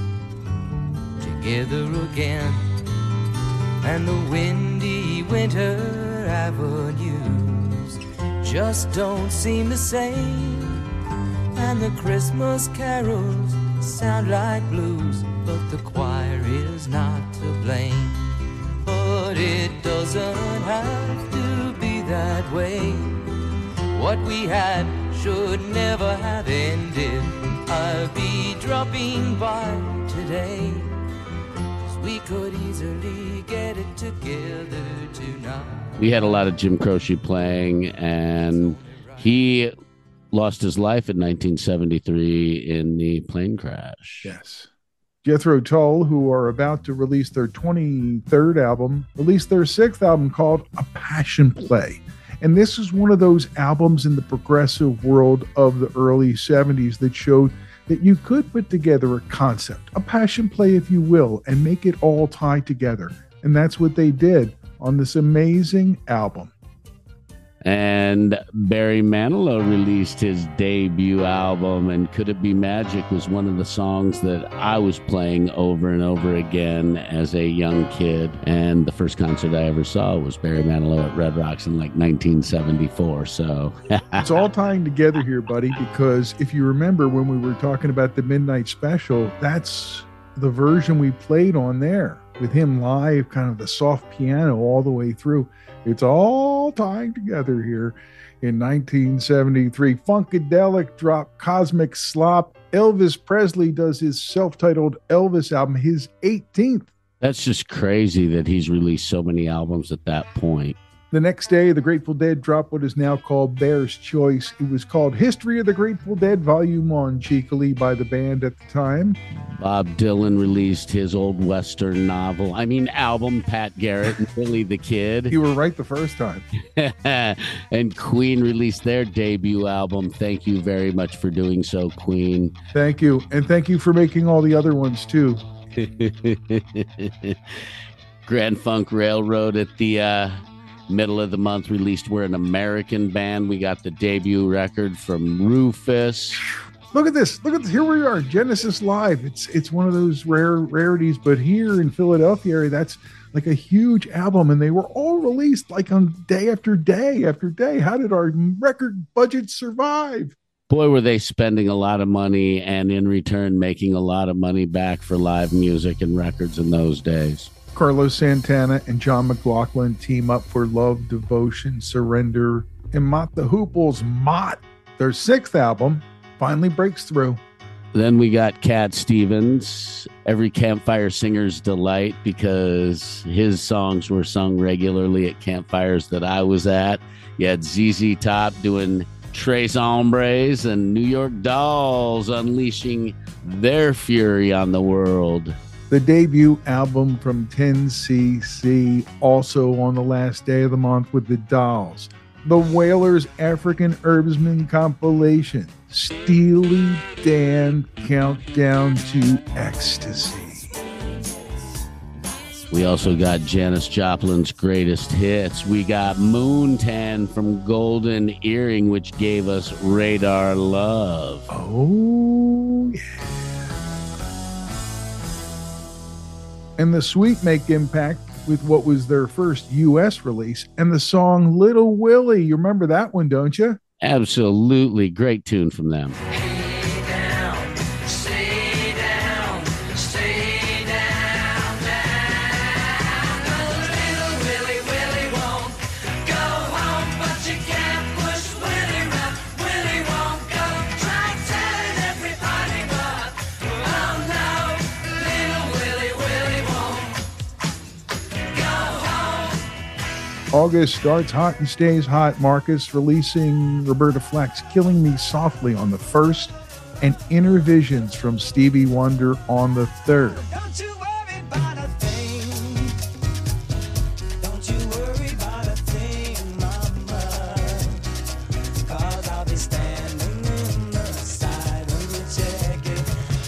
together again. And the windy winter avenues just don't seem the same, and the Christmas carols sound like blues, but the choir is not to blame. But it doesn't have to be that way. What we had should never have ended. I'll be dropping by today, 'cause we could easily get it together tonight. We had a lot of Jim Croce playing, and he lost his life in nineteen seventy-three in the plane crash. Yes. Jethro Tull, who are about to release their twenty-third album, released their sixth album called A Passion Play. And this is one of those albums in the progressive world of the early seventies that showed that you could put together a concept, a passion play, if you will, and make it all tie together. And that's what they did on this amazing album. And Barry Manilow released his debut album, and Could It Be Magic was one of the songs that I was playing over and over again as a young kid. And the first concert I ever saw was Barry Manilow at Red Rocks in like nineteen seventy-four. So it's all tying together here, buddy, because if you remember when we were talking about the Midnight Special, that's the version we played on there with him live, kind of the soft piano all the way through. It's all tying together here in nineteen seventy-three. Funkadelic dropped Cosmic Slop. Elvis Presley does his self-titled Elvis album, his eighteenth. That's just crazy that he's released so many albums at that point. The next day, the Grateful Dead dropped what is now called Bear's Choice. It was called History of the Grateful Dead, Volume one, cheekily by the band at the time. Bob Dylan released his old Western novel, I mean album, Pat Garrett and Billy the Kid. You were right the first time. And Queen released their debut album. Thank you very much for doing so, Queen. Thank you. And thank you for making all the other ones, too. Grand Funk Railroad at the... Uh, middle of the month released We're an American Band. We got the debut record from Rufus. Look at this. Look at this. Here we are. Genesis Live. It's it's one of those rare rarities, but here in Philadelphia area, that's like a huge album, and they were all released like on day after day after day. How did our record budget survive? Boy, were they spending a lot of money and in return making a lot of money back for live music and records in those days. Carlos Santana and John McLaughlin team up for Love, Devotion, Surrender, and Mott the Hooples' Mott. Their sixth album finally breaks through. Then we got Cat Stevens, Every Campfire Singer's Delight, because his songs were sung regularly at campfires that I was at. You had Z Z Top doing Tres Hombres and New York Dolls unleashing their fury on the world. The debut album from ten C C, also on the last day of the month with the Dolls. The Wailers African Herbsman compilation, Steely Dan Countdown to Ecstasy. We also got Janis Joplin's greatest hits. We got Moontan from Golden Earring, which gave us Radar Love. Oh, yeah. And the Sweet make impact with what was their first U S release, and the song Little Willie. You remember that one, don't you? Absolutely. Great tune from them. August starts hot and stays hot. Marcus releasing Roberta Flack's Killing Me Softly on the first, and Inner Visions from Stevie Wonder on the third. Don't you worry about a thing. Don't you worry about a thing, mama. 'Cause I'll be standing in the side of your jacket.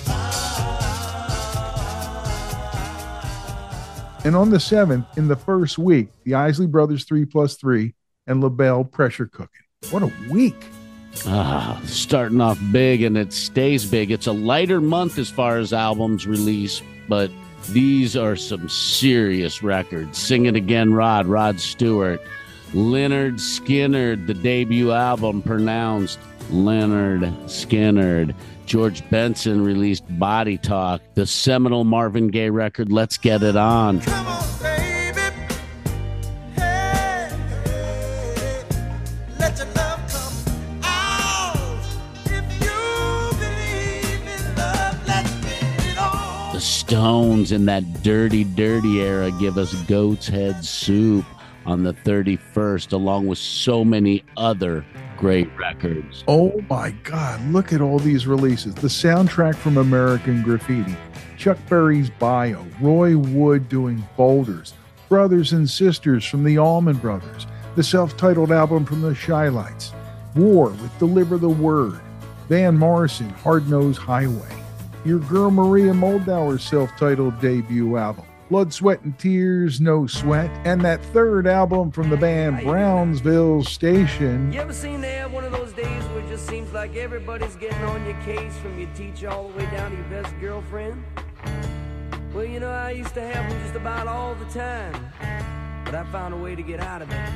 And on the seventh, in the first week, the Isley Brothers three plus three and LaBelle Pressure Cooking. What a week. Ah, starting off big, and it stays big. It's a lighter month as far as albums release, but these are some serious records. Sing It Again, Rod, Rod Stewart. Leonard Skinner, the debut album pronounced Leonard Skinner. George Benson released Body Talk, the seminal Marvin Gaye record, Let's Get It On. Come on, baby. Hey, hey, let your love come out. If you believe in love, let's get it on. The Stones in that dirty, dirty era give us Goat's Head Soup on the thirty-first, along with so many other great records. Oh my God, look at all these releases. The soundtrack from American Graffiti, Chuck Berry's Bio, Roy Wood doing Boulders, Brothers and Sisters from the Allman Brothers, the self-titled album from the Shy-Lights, War with Deliver the Word, Van Morrison, Hard Nosed Highway, your girl Maria Moldauer's self-titled debut album, Blood, Sweat, and Tears, No Sweat, and that third album from the band Brownsville Station. You ever seen they have one of those days where it just seems like everybody's getting on your case, from your teacher all the way down to your best girlfriend? Well, you know, I used to have them just about all the time, but I found a way to get out of it.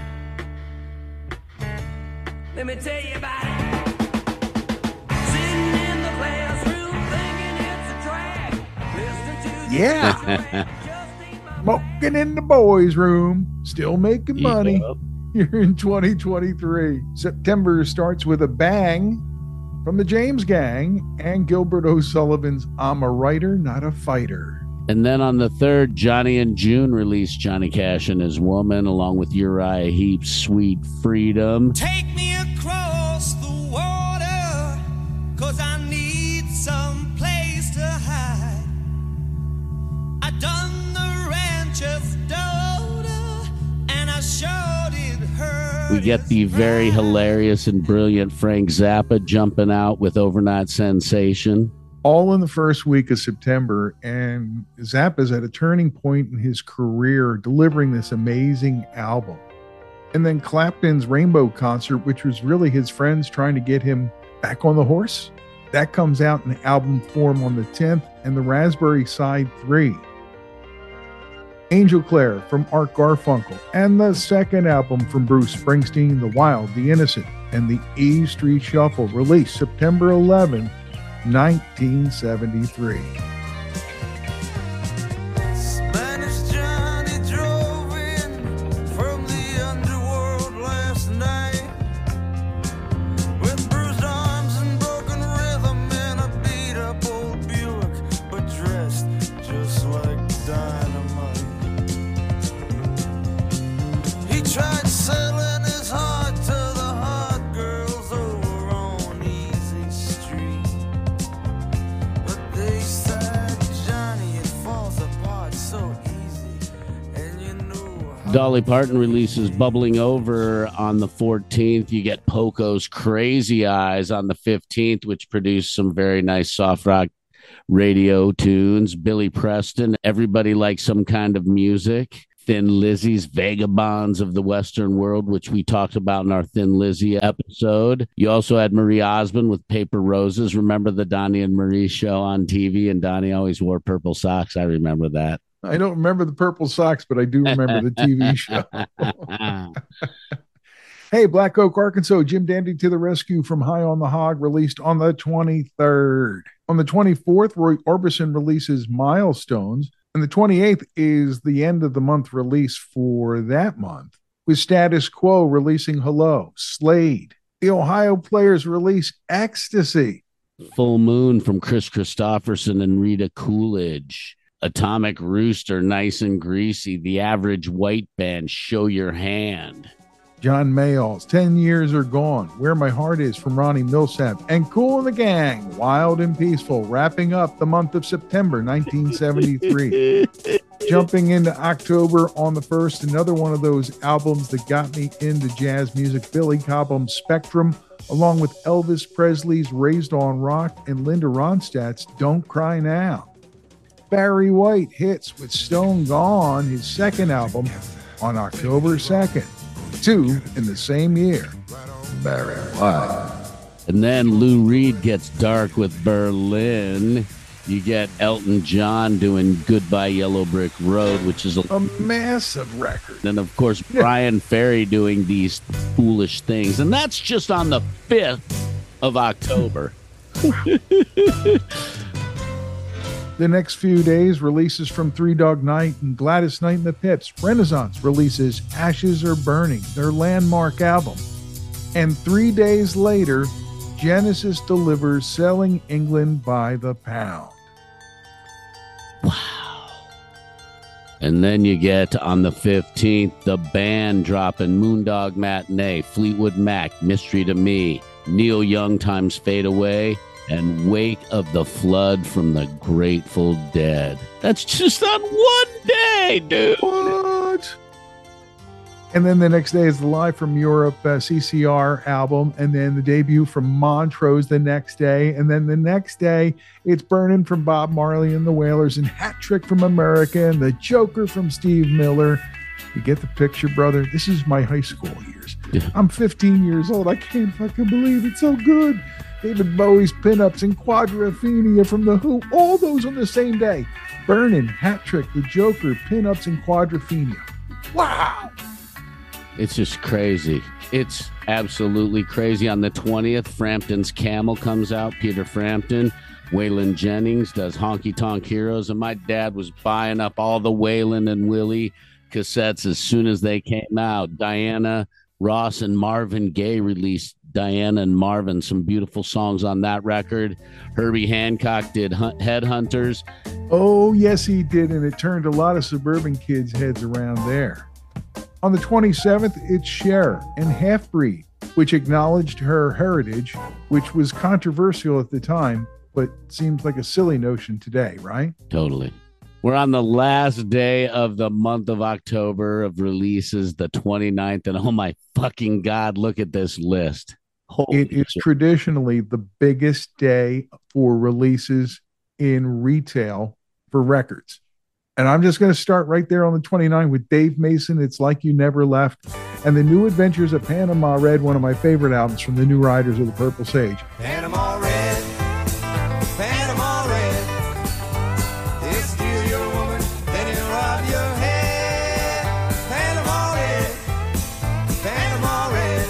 Let me tell you about it. Sitting in the classroom thinking it's a drag. Listening to the Yeah. Smoking in the boys' room, still making money here in twenty twenty-three. September starts with a bang from the James Gang and Gilbert O'Sullivan's I'm a Writer, Not a Fighter. And then on the third, Johnny and June released Johnny Cash and His Woman, along with Uriah Heep's Sweet Freedom. Take me across the water, 'cause I need some place to hide. I done the rancher's daughter, and I sure did her. We get the very hilarious and brilliant Frank Zappa jumping out with Overnight Sensation. All in the first week of September, and Zappa's at a turning point in his career, delivering this amazing album. And then Clapton's Rainbow Concert, which was really his friends trying to get him back on the horse. That comes out in album form on the tenth, and the Raspberry Side three. Angel Clare from Art Garfunkel, and the second album from Bruce Springsteen, The Wild, The Innocent, and the E Street Shuffle, released September eleventh, nineteen seventy-three. Spanish Johnny drove in from the underworld last night with bruised arms and broken rhythm and a beat up old Buick, but dressed just like dynamite. He tried selling his heart to the hot girls over on Easy Street, but they said, Johnny, it falls apart so easy, and you know. Dolly Parton releases Bubbling Over on the fourteenth. You get Poco's Crazy Eyes on the fifteenth, which produced some very nice soft rock radio tunes. Billy Preston, Everybody Likes Some Kind of Music. Thin Lizzy's Vagabonds of the Western World, which we talked about in our Thin Lizzy episode. You also had Marie Osmond with Paper Roses. Remember the Donnie and Marie show on T V? And Donnie always wore purple socks. I remember that. I don't remember the purple socks, but I do remember the T V show. Hey, Black Oak, Arkansas, Jim Dandy to the Rescue from High on the Hog, released on the twenty-third. On the twenty-fourth, Roy Orbison releases Milestones. And the twenty-eighth is the end of the month release for that month, with Status Quo releasing Hello. Slade. The Ohio Players release Ecstasy. Full Moon from Chris Christopherson and Rita Coolidge. Atomic Rooster, Nice and Greasy. The Average White Band, Show Your Hand. John Mayall's ten Years Are Gone, Where My Heart Is from Ronnie Millsap, and Kool and the Gang, Wild and Peaceful, wrapping up the month of September nineteen seventy-three. Jumping into October on the first, another one of those albums that got me into jazz music, Billy Cobham's Spectrum, along with Elvis Presley's Raised on Rock and Linda Ronstadt's Don't Cry Now. Barry White hits with Stone Gone, his second album, on October second. Two in the same year. Barry White. And then Lou Reed gets dark with Berlin. You get Elton John doing Goodbye Yellow Brick Road, which is a, a massive record. And of course, Brian Ferry doing These Foolish Things. And that's just on the fifth of October. The next few days, releases from Three Dog Night and Gladys Knight and the Pips. Renaissance releases Ashes Are Burning, their landmark album. And three days later, Genesis delivers Selling England by the Pound. Wow. And then you get on the fifteenth, the band dropping Moondog Matinee, Fleetwood Mac, Mystery to Me, Neil Young Times Fade Away, and Wake of the Flood from the Grateful Dead. That's just on one day, dude. What? And then the next day is the Live from Europe uh, C C R album, and then the debut from Montrose the next day, and then the next day it's Burnin' from Bob Marley and the Wailers, and Hat Trick from America, and The Joker from Steve Miller. You get the picture, brother? This is my high school years. Yeah. I'm fifteen years old. I can't fucking believe it's so good. David Bowie's Pinups and Quadrophenia from The Who, all those on the same day. Burnin', Hat Trick, The Joker, Pinups, and Quadrophenia. Wow! It's just crazy. It's absolutely crazy. On the twentieth, Frampton's Camel comes out. Peter Frampton. Waylon Jennings does Honky Tonk Heroes. And my dad was buying up all the Waylon and Willie cassettes as soon as they came out. Diana Ross and Marvin Gaye released Diana and Marvin, some beautiful songs on that record. Herbie Hancock did Hunt- Headhunters. Oh, yes, he did, and it turned a lot of suburban kids' heads around there. On the twenty-seventh, it's Cher and Half Breed, which acknowledged her heritage, which was controversial at the time, but seems like a silly notion today, right? Totally. We're on the last day of the month of October of releases, the twenty-ninth, and oh my fucking God, look at this list. Holy it is shit. Traditionally the biggest day for releases in retail for records. And I'm just going to start right there on the twenty-ninth with Dave Mason, It's Like You Never Left, and The New Adventures of Panama Red, one of my favorite albums from the New Riders of the Purple Sage. Panama Red, Panama Red, he'll steal your woman, then he'll rob your head. Panama Red, Panama Red,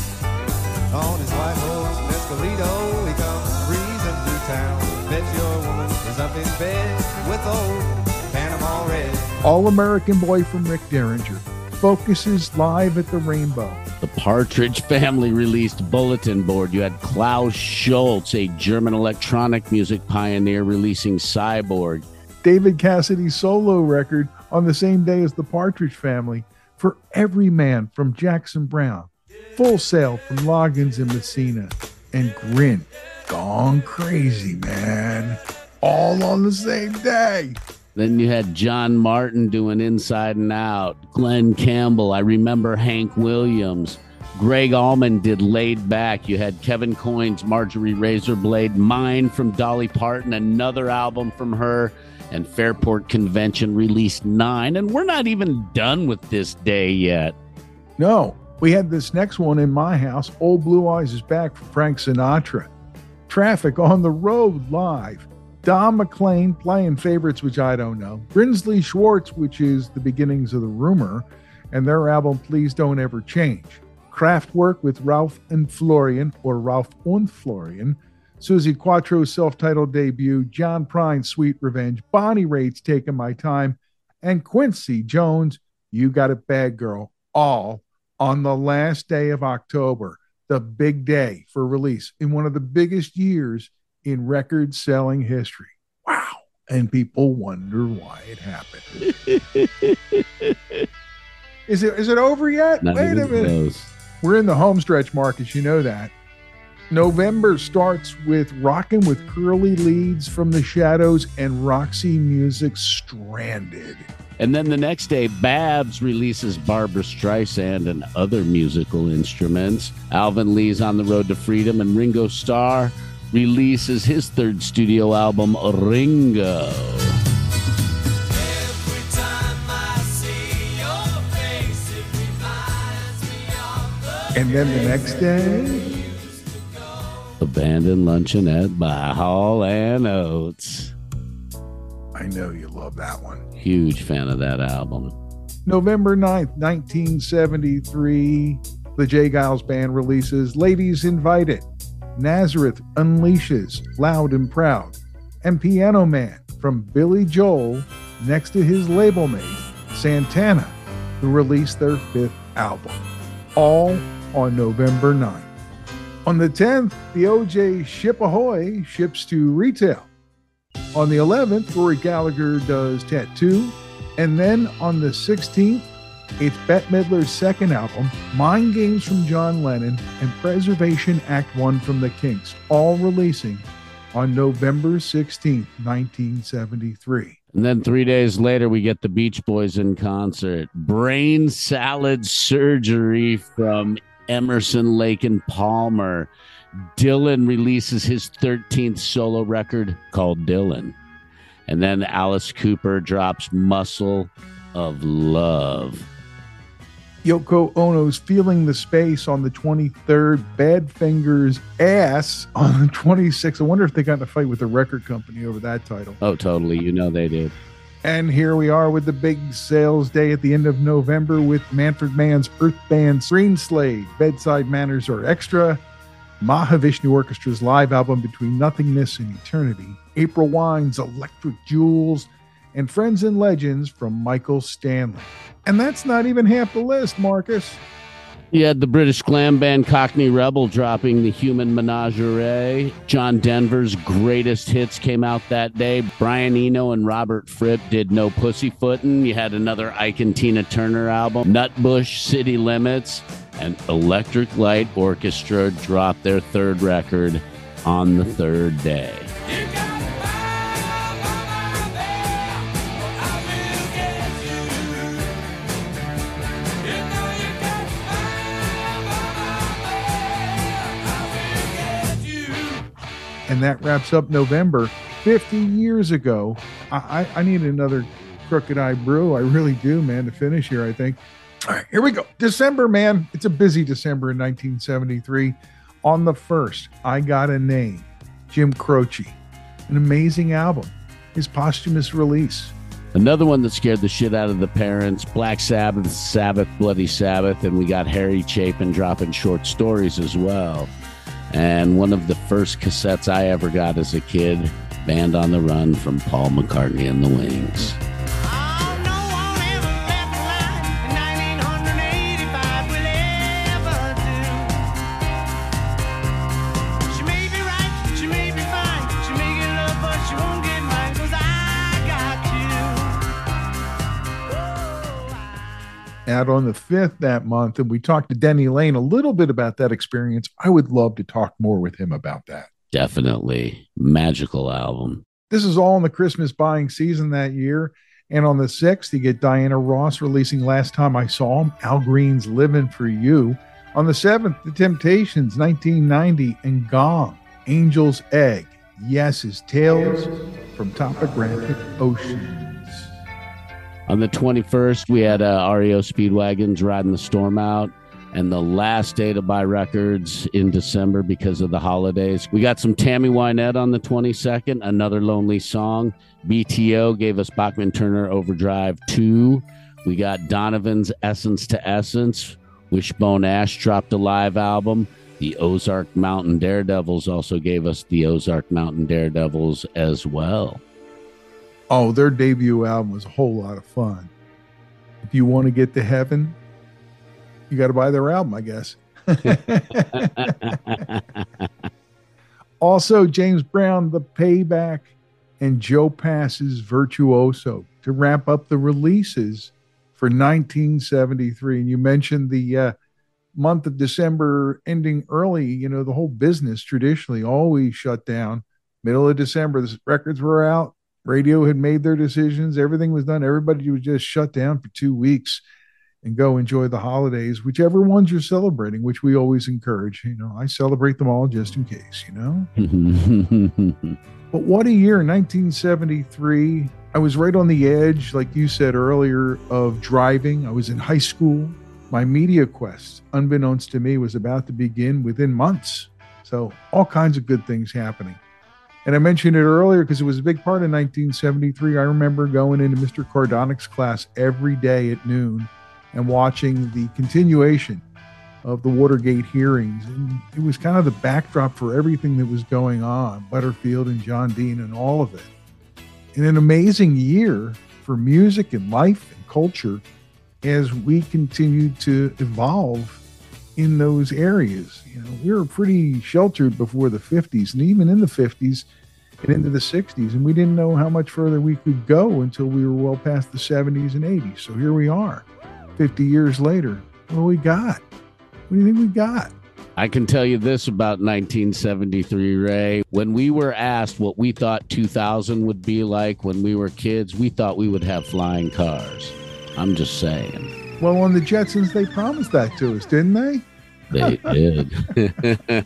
on his white horse, Mescalito, he comes breezing through town. Bet your woman is up in bed with old Panama Red. All-American Boy from Rick Derringer focuses live at the Rainbow. The Partridge Family released Bulletin Board. You had Klaus Schultz, a German electronic music pioneer, releasing Cyborg. David Cassidy's solo record on the same day as the Partridge Family, For Every Man from Jackson Browne, Full Sail from Loggins and Messina, and Grin, Gone Crazy, man. All on the same day. Then you had John Martin doing Inside and Out. Glenn Campbell. I remember Hank Williams. Greg Allman did Laid Back. You had Kevin Coyne's Marjorie Razorblade. Mine from Dolly Parton, another album from her. And Fairport Convention released nine. And we're not even done with this day yet. No, we had this next one in my house. Old Blue Eyes is back for Frank Sinatra. Traffic on the Road live. Don McLean playing favorites, which I don't know. Brinsley Schwartz, which is the beginnings of the rumor. And their album, Please Don't Ever Change. Kraftwerk with Ralph and Florian, or Ralph und Florian. Susie Quattro's self-titled debut. John Prine's Sweet Revenge. Bonnie Raitt's Taking My Time. And Quincy Jones, You Got It Bad Girl. All on the last day of October. The big day for release in one of the biggest years in record selling history. Wow. And people wonder why it happened. Is it is it over yet? Not Wait a minute. close. We're in the home stretch, Marcus. You know that. November starts with Rockin' with Curly Leads from the Shadows and Roxy Music's Stranded. And then the next day, Babs releases Barbra Streisand and other musical instruments. Alvin Lee's On the Road to Freedom, and Ringo Starr releases his third studio album, Ringo. And then the next day, Abandoned Luncheonette by Hall and Oates. I know you love that one. Huge fan of that album. November ninth, nineteen seventy-three, the J. Giles Band releases Ladies Invited. Nazareth unleashes Loud and Proud. And Piano Man from Billy Joel next to his label mate, Santana, who released their fifth album. All on November ninth. On the tenth, the O J Ship Ahoy ships to retail. On the eleventh, Rory Gallagher does Tattoo. And then on the sixteenth, it's Bette Midler's second album, Mind Games from John Lennon, and Preservation Act one from the Kinks, all releasing on November sixteenth, nineteen seventy-three. And then three days later, we get the Beach Boys in concert. Brain Salad Surgery from Emerson, Lake and Palmer. Dylan releases his thirteenth solo record called Dylan. And then Alice Cooper drops Muscle of Love. Yoko Ono's Feeling the Space on the twenty-third. Badfinger's Ass on the twenty-sixth. I wonder if they got in a fight with the record company over that title. Oh, totally. You know they did. And here we are with the big sales day at the end of November with Manfred Mann's Earth Band's Green Slade, Bedside Manners Are Extra, Mahavishnu Orchestra's live album Between Nothingness and Eternity, April Wine's Electric Jewels, and Friends and Legends from Michael Stanley. And that's not even half the list, Marcus. You had the British glam band Cockney Rebel dropping The Human Menagerie. John Denver's greatest hits came out that day. Brian Eno and Robert Fripp did No Pussyfootin'. You had another Ike and Tina Turner album. Nutbush, City Limits, and Electric Light Orchestra dropped their third record on the third day. And that wraps up November. fifty years ago, I, I, I need another Crooked Eye Brew. I really do, man, to finish here, I think. All right, here we go. December, man. It's a busy December in nineteen seventy-three. On the first, I Got a Name, Jim Croce. An amazing album. His posthumous release. Another one that scared the shit out of the parents, Black Sabbath, Sabbath, Bloody Sabbath, and we got Harry Chapin dropping short stories as well. And one of the first cassettes I ever got as a kid, Band on the Run from Paul McCartney and the Wings. Out on the fifth that month, and we talked to Denny Lane a little bit about that experience. I would love to talk more with him about that. Definitely. Magical album. This is all in the Christmas buying season that year. And on the sixth, you get Diana Ross releasing Last Time I Saw Him, Al Green's Living for You. On the seventh, The Temptations, nineteen ninety, and Gong, Angel's Egg. Yes is Tales from Topographic Oceans. On the twenty-first, we had uh, R E O Speedwagons Riding the Storm Out. And the last day to buy records in December because of the holidays. We got some Tammy Wynette on the twenty-second, Another Lonely Song. B T O gave us Bachman Turner Overdrive two. We got Donovan's Essence to Essence. Wishbone Ash dropped a live album. The Ozark Mountain Daredevils also gave us the Ozark Mountain Daredevils as well. Oh, their debut album was a whole lot of fun. If you want to get to heaven, you got to buy their album, I guess. Also, James Brown, The Payback, and Joe Pass's Virtuoso to wrap up the releases for nineteen seventy-three. And you mentioned the uh, month of December ending early. You know, the whole business traditionally always shut down. Middle of December, the records were out. Radio had made their decisions. Everything was done. Everybody was just shut down for two weeks. And go enjoy the holidays, whichever ones you're celebrating, which we always encourage. You know, I celebrate them all just in case, you know. But what a year, nineteen seventy-three. I was right on the edge, like you said earlier, of driving. I was in high school. My media quest, unbeknownst to me, was about to begin within months. So all kinds of good things happening. And I mentioned it earlier because it was a big part of nineteen seventy-three. I remember going into Mister Cardonic's class every day at noon and watching the continuation of the Watergate hearings. And it was kind of the backdrop for everything that was going on, Butterfield and John Dean and all of it. And an amazing year for music and life and culture as we continued to evolve in those areas. You know, we were pretty sheltered before the fifties, and even in the fifties and into the sixties, and we didn't know how much further we could go until we were well past the seventies and eighties. So here we are. fifty years later, what do we got? What do you think we got? I can tell you this about nineteen seventy-three, Ray. When we were asked what we thought two thousand would be like when we were kids, we thought we would have flying cars. I'm just saying. Well, on the Jetsons, they promised that to us, didn't they? They did.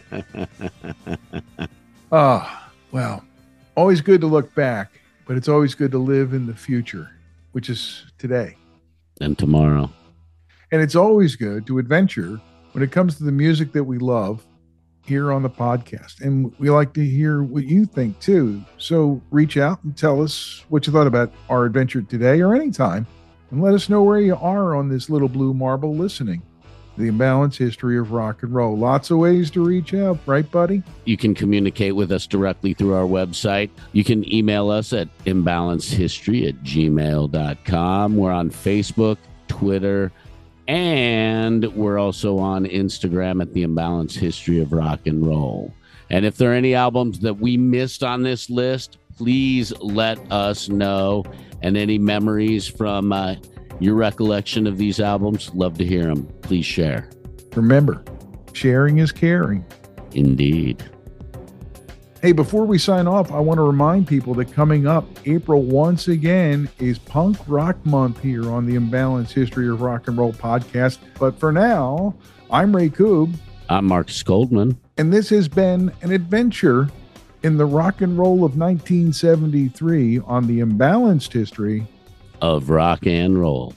Oh, well, always good to look back, but it's always good to live in the future, which is today. And tomorrow. And it's always good to adventure when it comes to the music that we love here on the podcast. And we like to hear what you think too. So reach out and tell us what you thought about our adventure today or anytime. And let us know where you are on this little blue marble listening. The Imbalanced History of Rock and Roll. Lots of ways to reach out, right, buddy? You can communicate with us directly through our website. You can email us at imbalancedhistory at gmail dot com. We're on Facebook, Twitter, and we're also on Instagram at The Imbalanced History of Rock and Roll. And if there are any albums that we missed on this list, please let us know. And any memories from uh, your recollection of these albums, love to hear them. Please share. Remember, sharing is caring. Indeed. Hey, before we sign off, I want to remind people that coming up April once again is Punk Rock Month here on the Imbalanced History of Rock and Roll podcast. But for now, I'm Ray Koob. I'm Marcus Goldman. And this has been an adventure in the rock and roll of nineteen seventy-three on the Imbalanced History of Rock and Roll.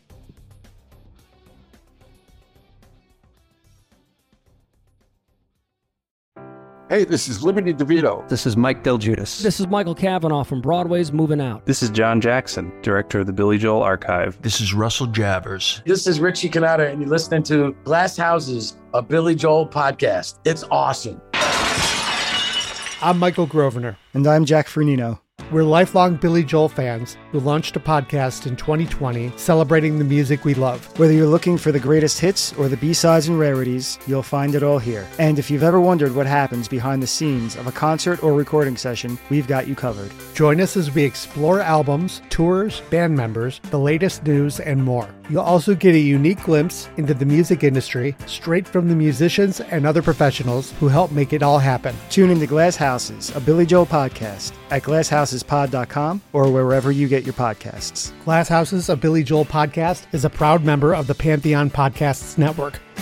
Hey, this is Liberty DeVito. This is Mike Del Giudice. This is Michael Cavanaugh from Broadway's Moving Out. This is John Jackson, director of the Billy Joel Archive. This is Russell Javers. This is Richie Canada, and you're listening to Glass Houses, a Billy Joel podcast. It's awesome. I'm Michael Grosvenor. And I'm Jack Fernino. We're lifelong Billy Joel fans who launched a podcast in twenty twenty celebrating the music we love. Whether you're looking for the greatest hits or the B-sides and rarities, you'll find it all here. And if you've ever wondered what happens behind the scenes of a concert or recording session, we've got you covered. Join us as we explore albums, tours, band members, the latest news, and more. You'll also get a unique glimpse into the music industry straight from the musicians and other professionals who help make it all happen. Tune into Glass Houses, a Billy Joel podcast at glass houses pod dot com or wherever you get your podcasts. Glass Houses, a Billy Joel podcast is a proud member of the Pantheon Podcasts Network.